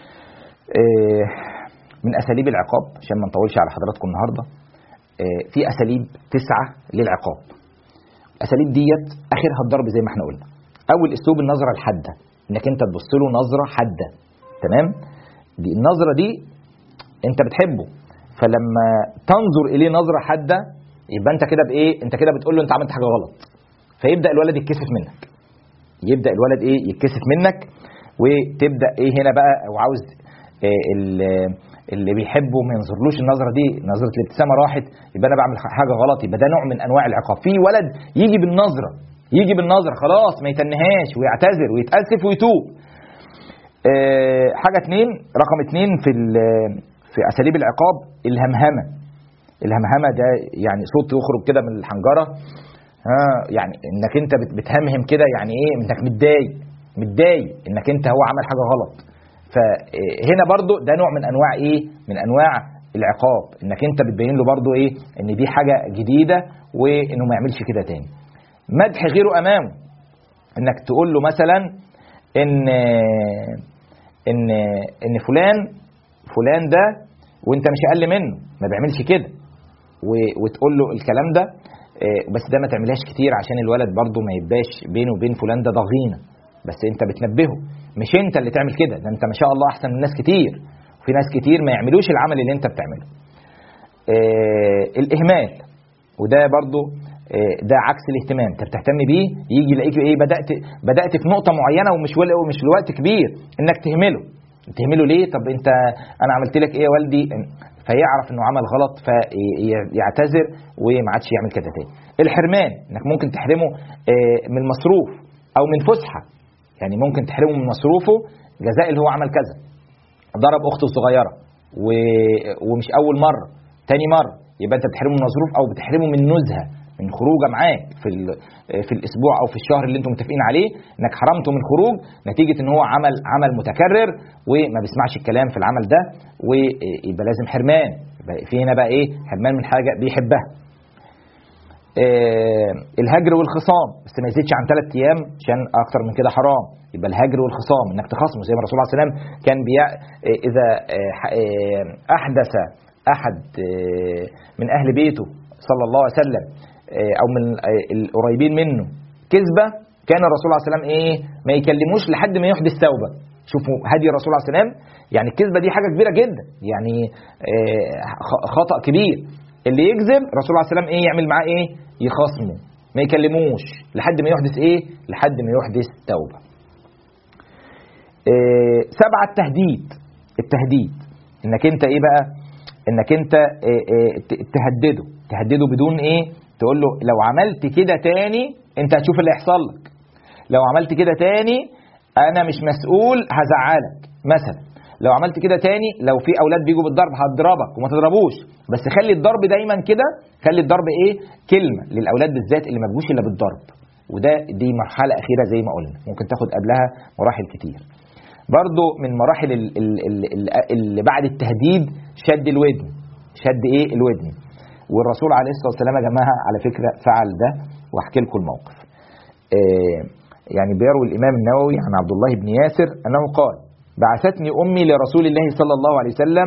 من اساليب العقاب عشان ما نطولش على حضراتكم النهارده، في اساليب 9 للعقاب. الاساليب ديت اخرها الضرب زي ما احنا قلنا. اول اسلوب النظره الحاده، انك انت تبص له نظره حاده، تمام؟ دي النظره دي انت بتحبه، فلما تنظر اليه نظره حاده يبقى انت كده بايه؟ انت كده بتقول له انت عملت حاجه غلط، فيبدا الولد يتكسف منك، يتكسف منك، وتبدا هنا بقى وعاوز اللي بيحبه ما ينظرلوش النظره دي، نظره الابتسامه راحت، يبقى انا بعمل حاجه غلط، يبقى ده نوع من انواع العقاب. في ولد يجي بالنظره خلاص ما يتنهاش ويعتذر ويتاسف ويتوب. حاجه رقم 2 في اساليب العقاب الهمهمه ده يعني صوت يخرج كده من الحنجره، يعني انك انت بتهمهم كده، يعني ايه؟ انك متضايق انك انت هو عمل حاجه غلط. فهنا برضو ده نوع من انواع من انواع العقاب، انك انت بتبين له برضو ان دي حاجه جديده وانه ما يعملش كده تاني. مدح غيره امامه، انك تقول له مثلا ان فلان ده وانت مش اقل منه، ما بيعملش كده، وتقول له الكلام ده. بس ده ما تعملهاش كتير عشان الولد برضو ما يبقاش بينه وبين فلان ده ضغينه، بس انت بتنبهه، مش انت اللي تعمل كده، ده انت ما شاء الله احسن من ناس كتير، وفي ناس كتير ما يعملوش العمل اللي انت بتعمله. الاهمال، وده برضو ده عكس الاهتمام، انت بتهتم بيه يجي يلاقيك بدات في نقطه معينه ومش لوقت كبير، انك تهمله ليه؟ طب انا عملت لك ايه يا والدي؟ فيعرف انه عمل غلط فيعتذر وما عادش يعمل كده تاني. الحرمان، انك ممكن تحرمه من المصروف او من فسحه، يعني ممكن تحرمه من مصروفه جزاء اللي هو عمل كذا، ضرب اخته الصغيره ومش اول مره، تاني مره، يبقى انت بتحرمه من مصروف او بتحرمه من نزهه، من خروجه معاك في الاسبوع او في الشهر اللي انتم متفقين عليه، انك حرمته من خروج نتيجه ان هو عمل متكرر وما بيسمعش الكلام في العمل ده، ويبقى لازم حرمان. في هنا بقى حرمان من حاجه بيحبها. الهجر والخصام، بس ما يزيدش عن 3 ايام عشان اكتر من كده حرام. يبقى الهجر والخصام انك تخاصمه، زي ما الرسول صلى الله عليه وسلم كان اذا احدث احد من اهل بيته صلى الله عليه وسلم او من القريبين منه كذبه، كان الرسول عليه السلام ما يكلموش لحد ما يحدث توبه. شوفوا هدي الرسول عليه السلام، يعني الكذبه دي حاجه كبيره جدا، يعني خطأ كبير. اللي يكذب الرسول عليه السلام يعمل معاه يخاصمه، ما يكلموش لحد ما يحدث لحد ما يحدث توبه. 7 التهديد. انك انت ايه بقى، انك انت تهدده بدون ايه، تقول له لو عملت كده تاني انت هتشوف اللي هيحصل لك، لو عملت كده تاني انا مش مسؤول هزعلك مثلا، لو عملت كده تاني لو في اولاد بيجوا بالضرب هضربك وما تضربوش. بس خلي الضرب دايما كده، خلي الضرب ايه، كلمه للاولاد بالذات اللي ما بيجوش الا بالضرب. دي مرحله اخيره زي ما قلنا، ممكن تاخد قبلها مراحل كتير. برضو من مراحل اللي بعد التهديد شد الودن، شد ايه، الودن. والرسول عليه الصلاه والسلام يا جماعه على فكره فعل ده، واحكي لكم الموقف. يعني بيروي الامام النووي عن عبد الله بن ياسر انه قال: بعثتني امي لرسول الله صلى الله عليه وسلم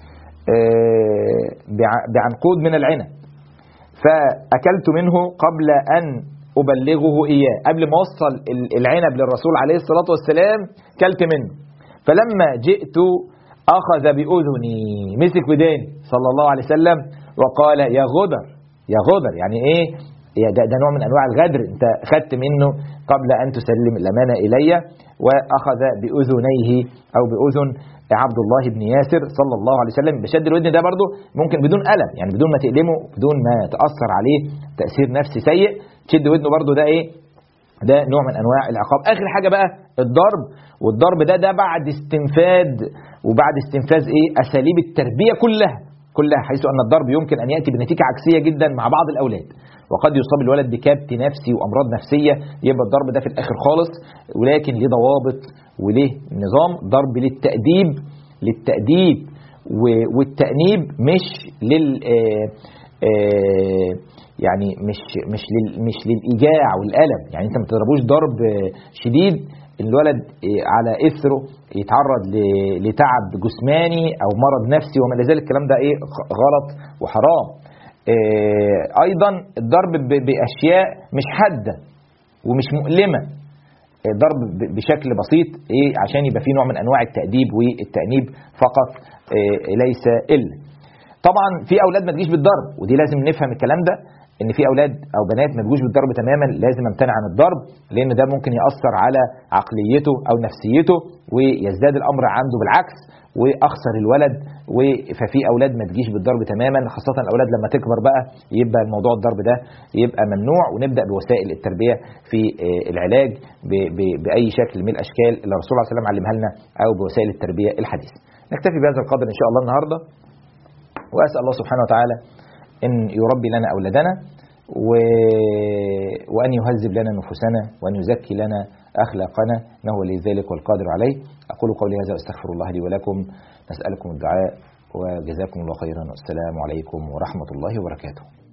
بعنقود من العنب، فاكلت منه قبل ان أبلغه إياه، قبل ما أوصل العنب للرسول عليه الصلاة والسلام كلت منه، فلما جئت أخذ بأذني، مسك بداني صلى الله عليه وسلم وقال: يا غدر، يا غدر، يعني إيه؟ ده نوع من أنواع الغدر، أنت خدت منه قبل أن تسلم الأمانة إلي. وأخذ بأذنيه أو بأذن عبد الله بن ياسر صلى الله عليه وسلم. بشد الودن ده برضو ممكن بدون ألم، يعني بدون ما تألمه، بدون ما تأثر عليه تأثير نفسي سيء، تشد ودنه برضو، ده ايه، ده نوع من انواع العقاب. اخر حاجه بقى الضرب، والضرب ده بعد استنفاذ ايه، اساليب التربيه كلها، حيث ان الضرب يمكن ان ياتي بنتيجه عكسيه جدا مع بعض الاولاد، وقد يصاب الولد بكبت نفسي وامراض نفسيه، يبقى الضرب ده في الاخر خالص، ولكن ليه ضوابط وليه نظام. ضرب للتأديب والتأنيب، مش لل يعني مش للإيجاع والألم. يعني انت ما تضربوش ضرب شديد الولد على إثره يتعرض لتعب جسماني أو مرض نفسي وما إلى ذلك. الكلام ده ايه، غلط وحرام. أيضا الضرب بأشياء مش حادة ومش مؤلمة، ضرب بشكل بسيط ايه، عشان يبقى فيه نوع من أنواع التأديب والتأنيب فقط، ليس إلا. طبعا في اولاد ما تجيش بالضرب، ودي لازم نفهم الكلام ده، ان في اولاد او بنات ما تجوش بالضرب تماما، لازم امتنع عن الضرب، لان ده ممكن ياثر على عقليته او نفسيته ويزداد الامر عنده بالعكس واخسر الولد. ففي اولاد ما تجيش بالضرب تماما، خاصه الاولاد لما تكبر بقى يبقى الموضوع الضرب ده يبقى ممنوع، ونبدا بوسائل التربيه في العلاج باي شكل من الاشكال اللي الرسول صلى الله عليه وسلم علمها لنا، او بوسائل التربيه الحديثه. نكتفي بهذا القدر ان شاء الله النهارده، وأسأل الله سبحانه وتعالى أن يربي لنا أولادنا، وأن يهذب لنا نفوسنا، وأن يزكي لنا أخلاقنا، إنه ولي ذلك والقادر عليه. أقول قولي هذا وأستغفر الله لي ولكم، نسألكم الدعاء، وجزاكم الله خيرا، والسلام عليكم ورحمة الله وبركاته.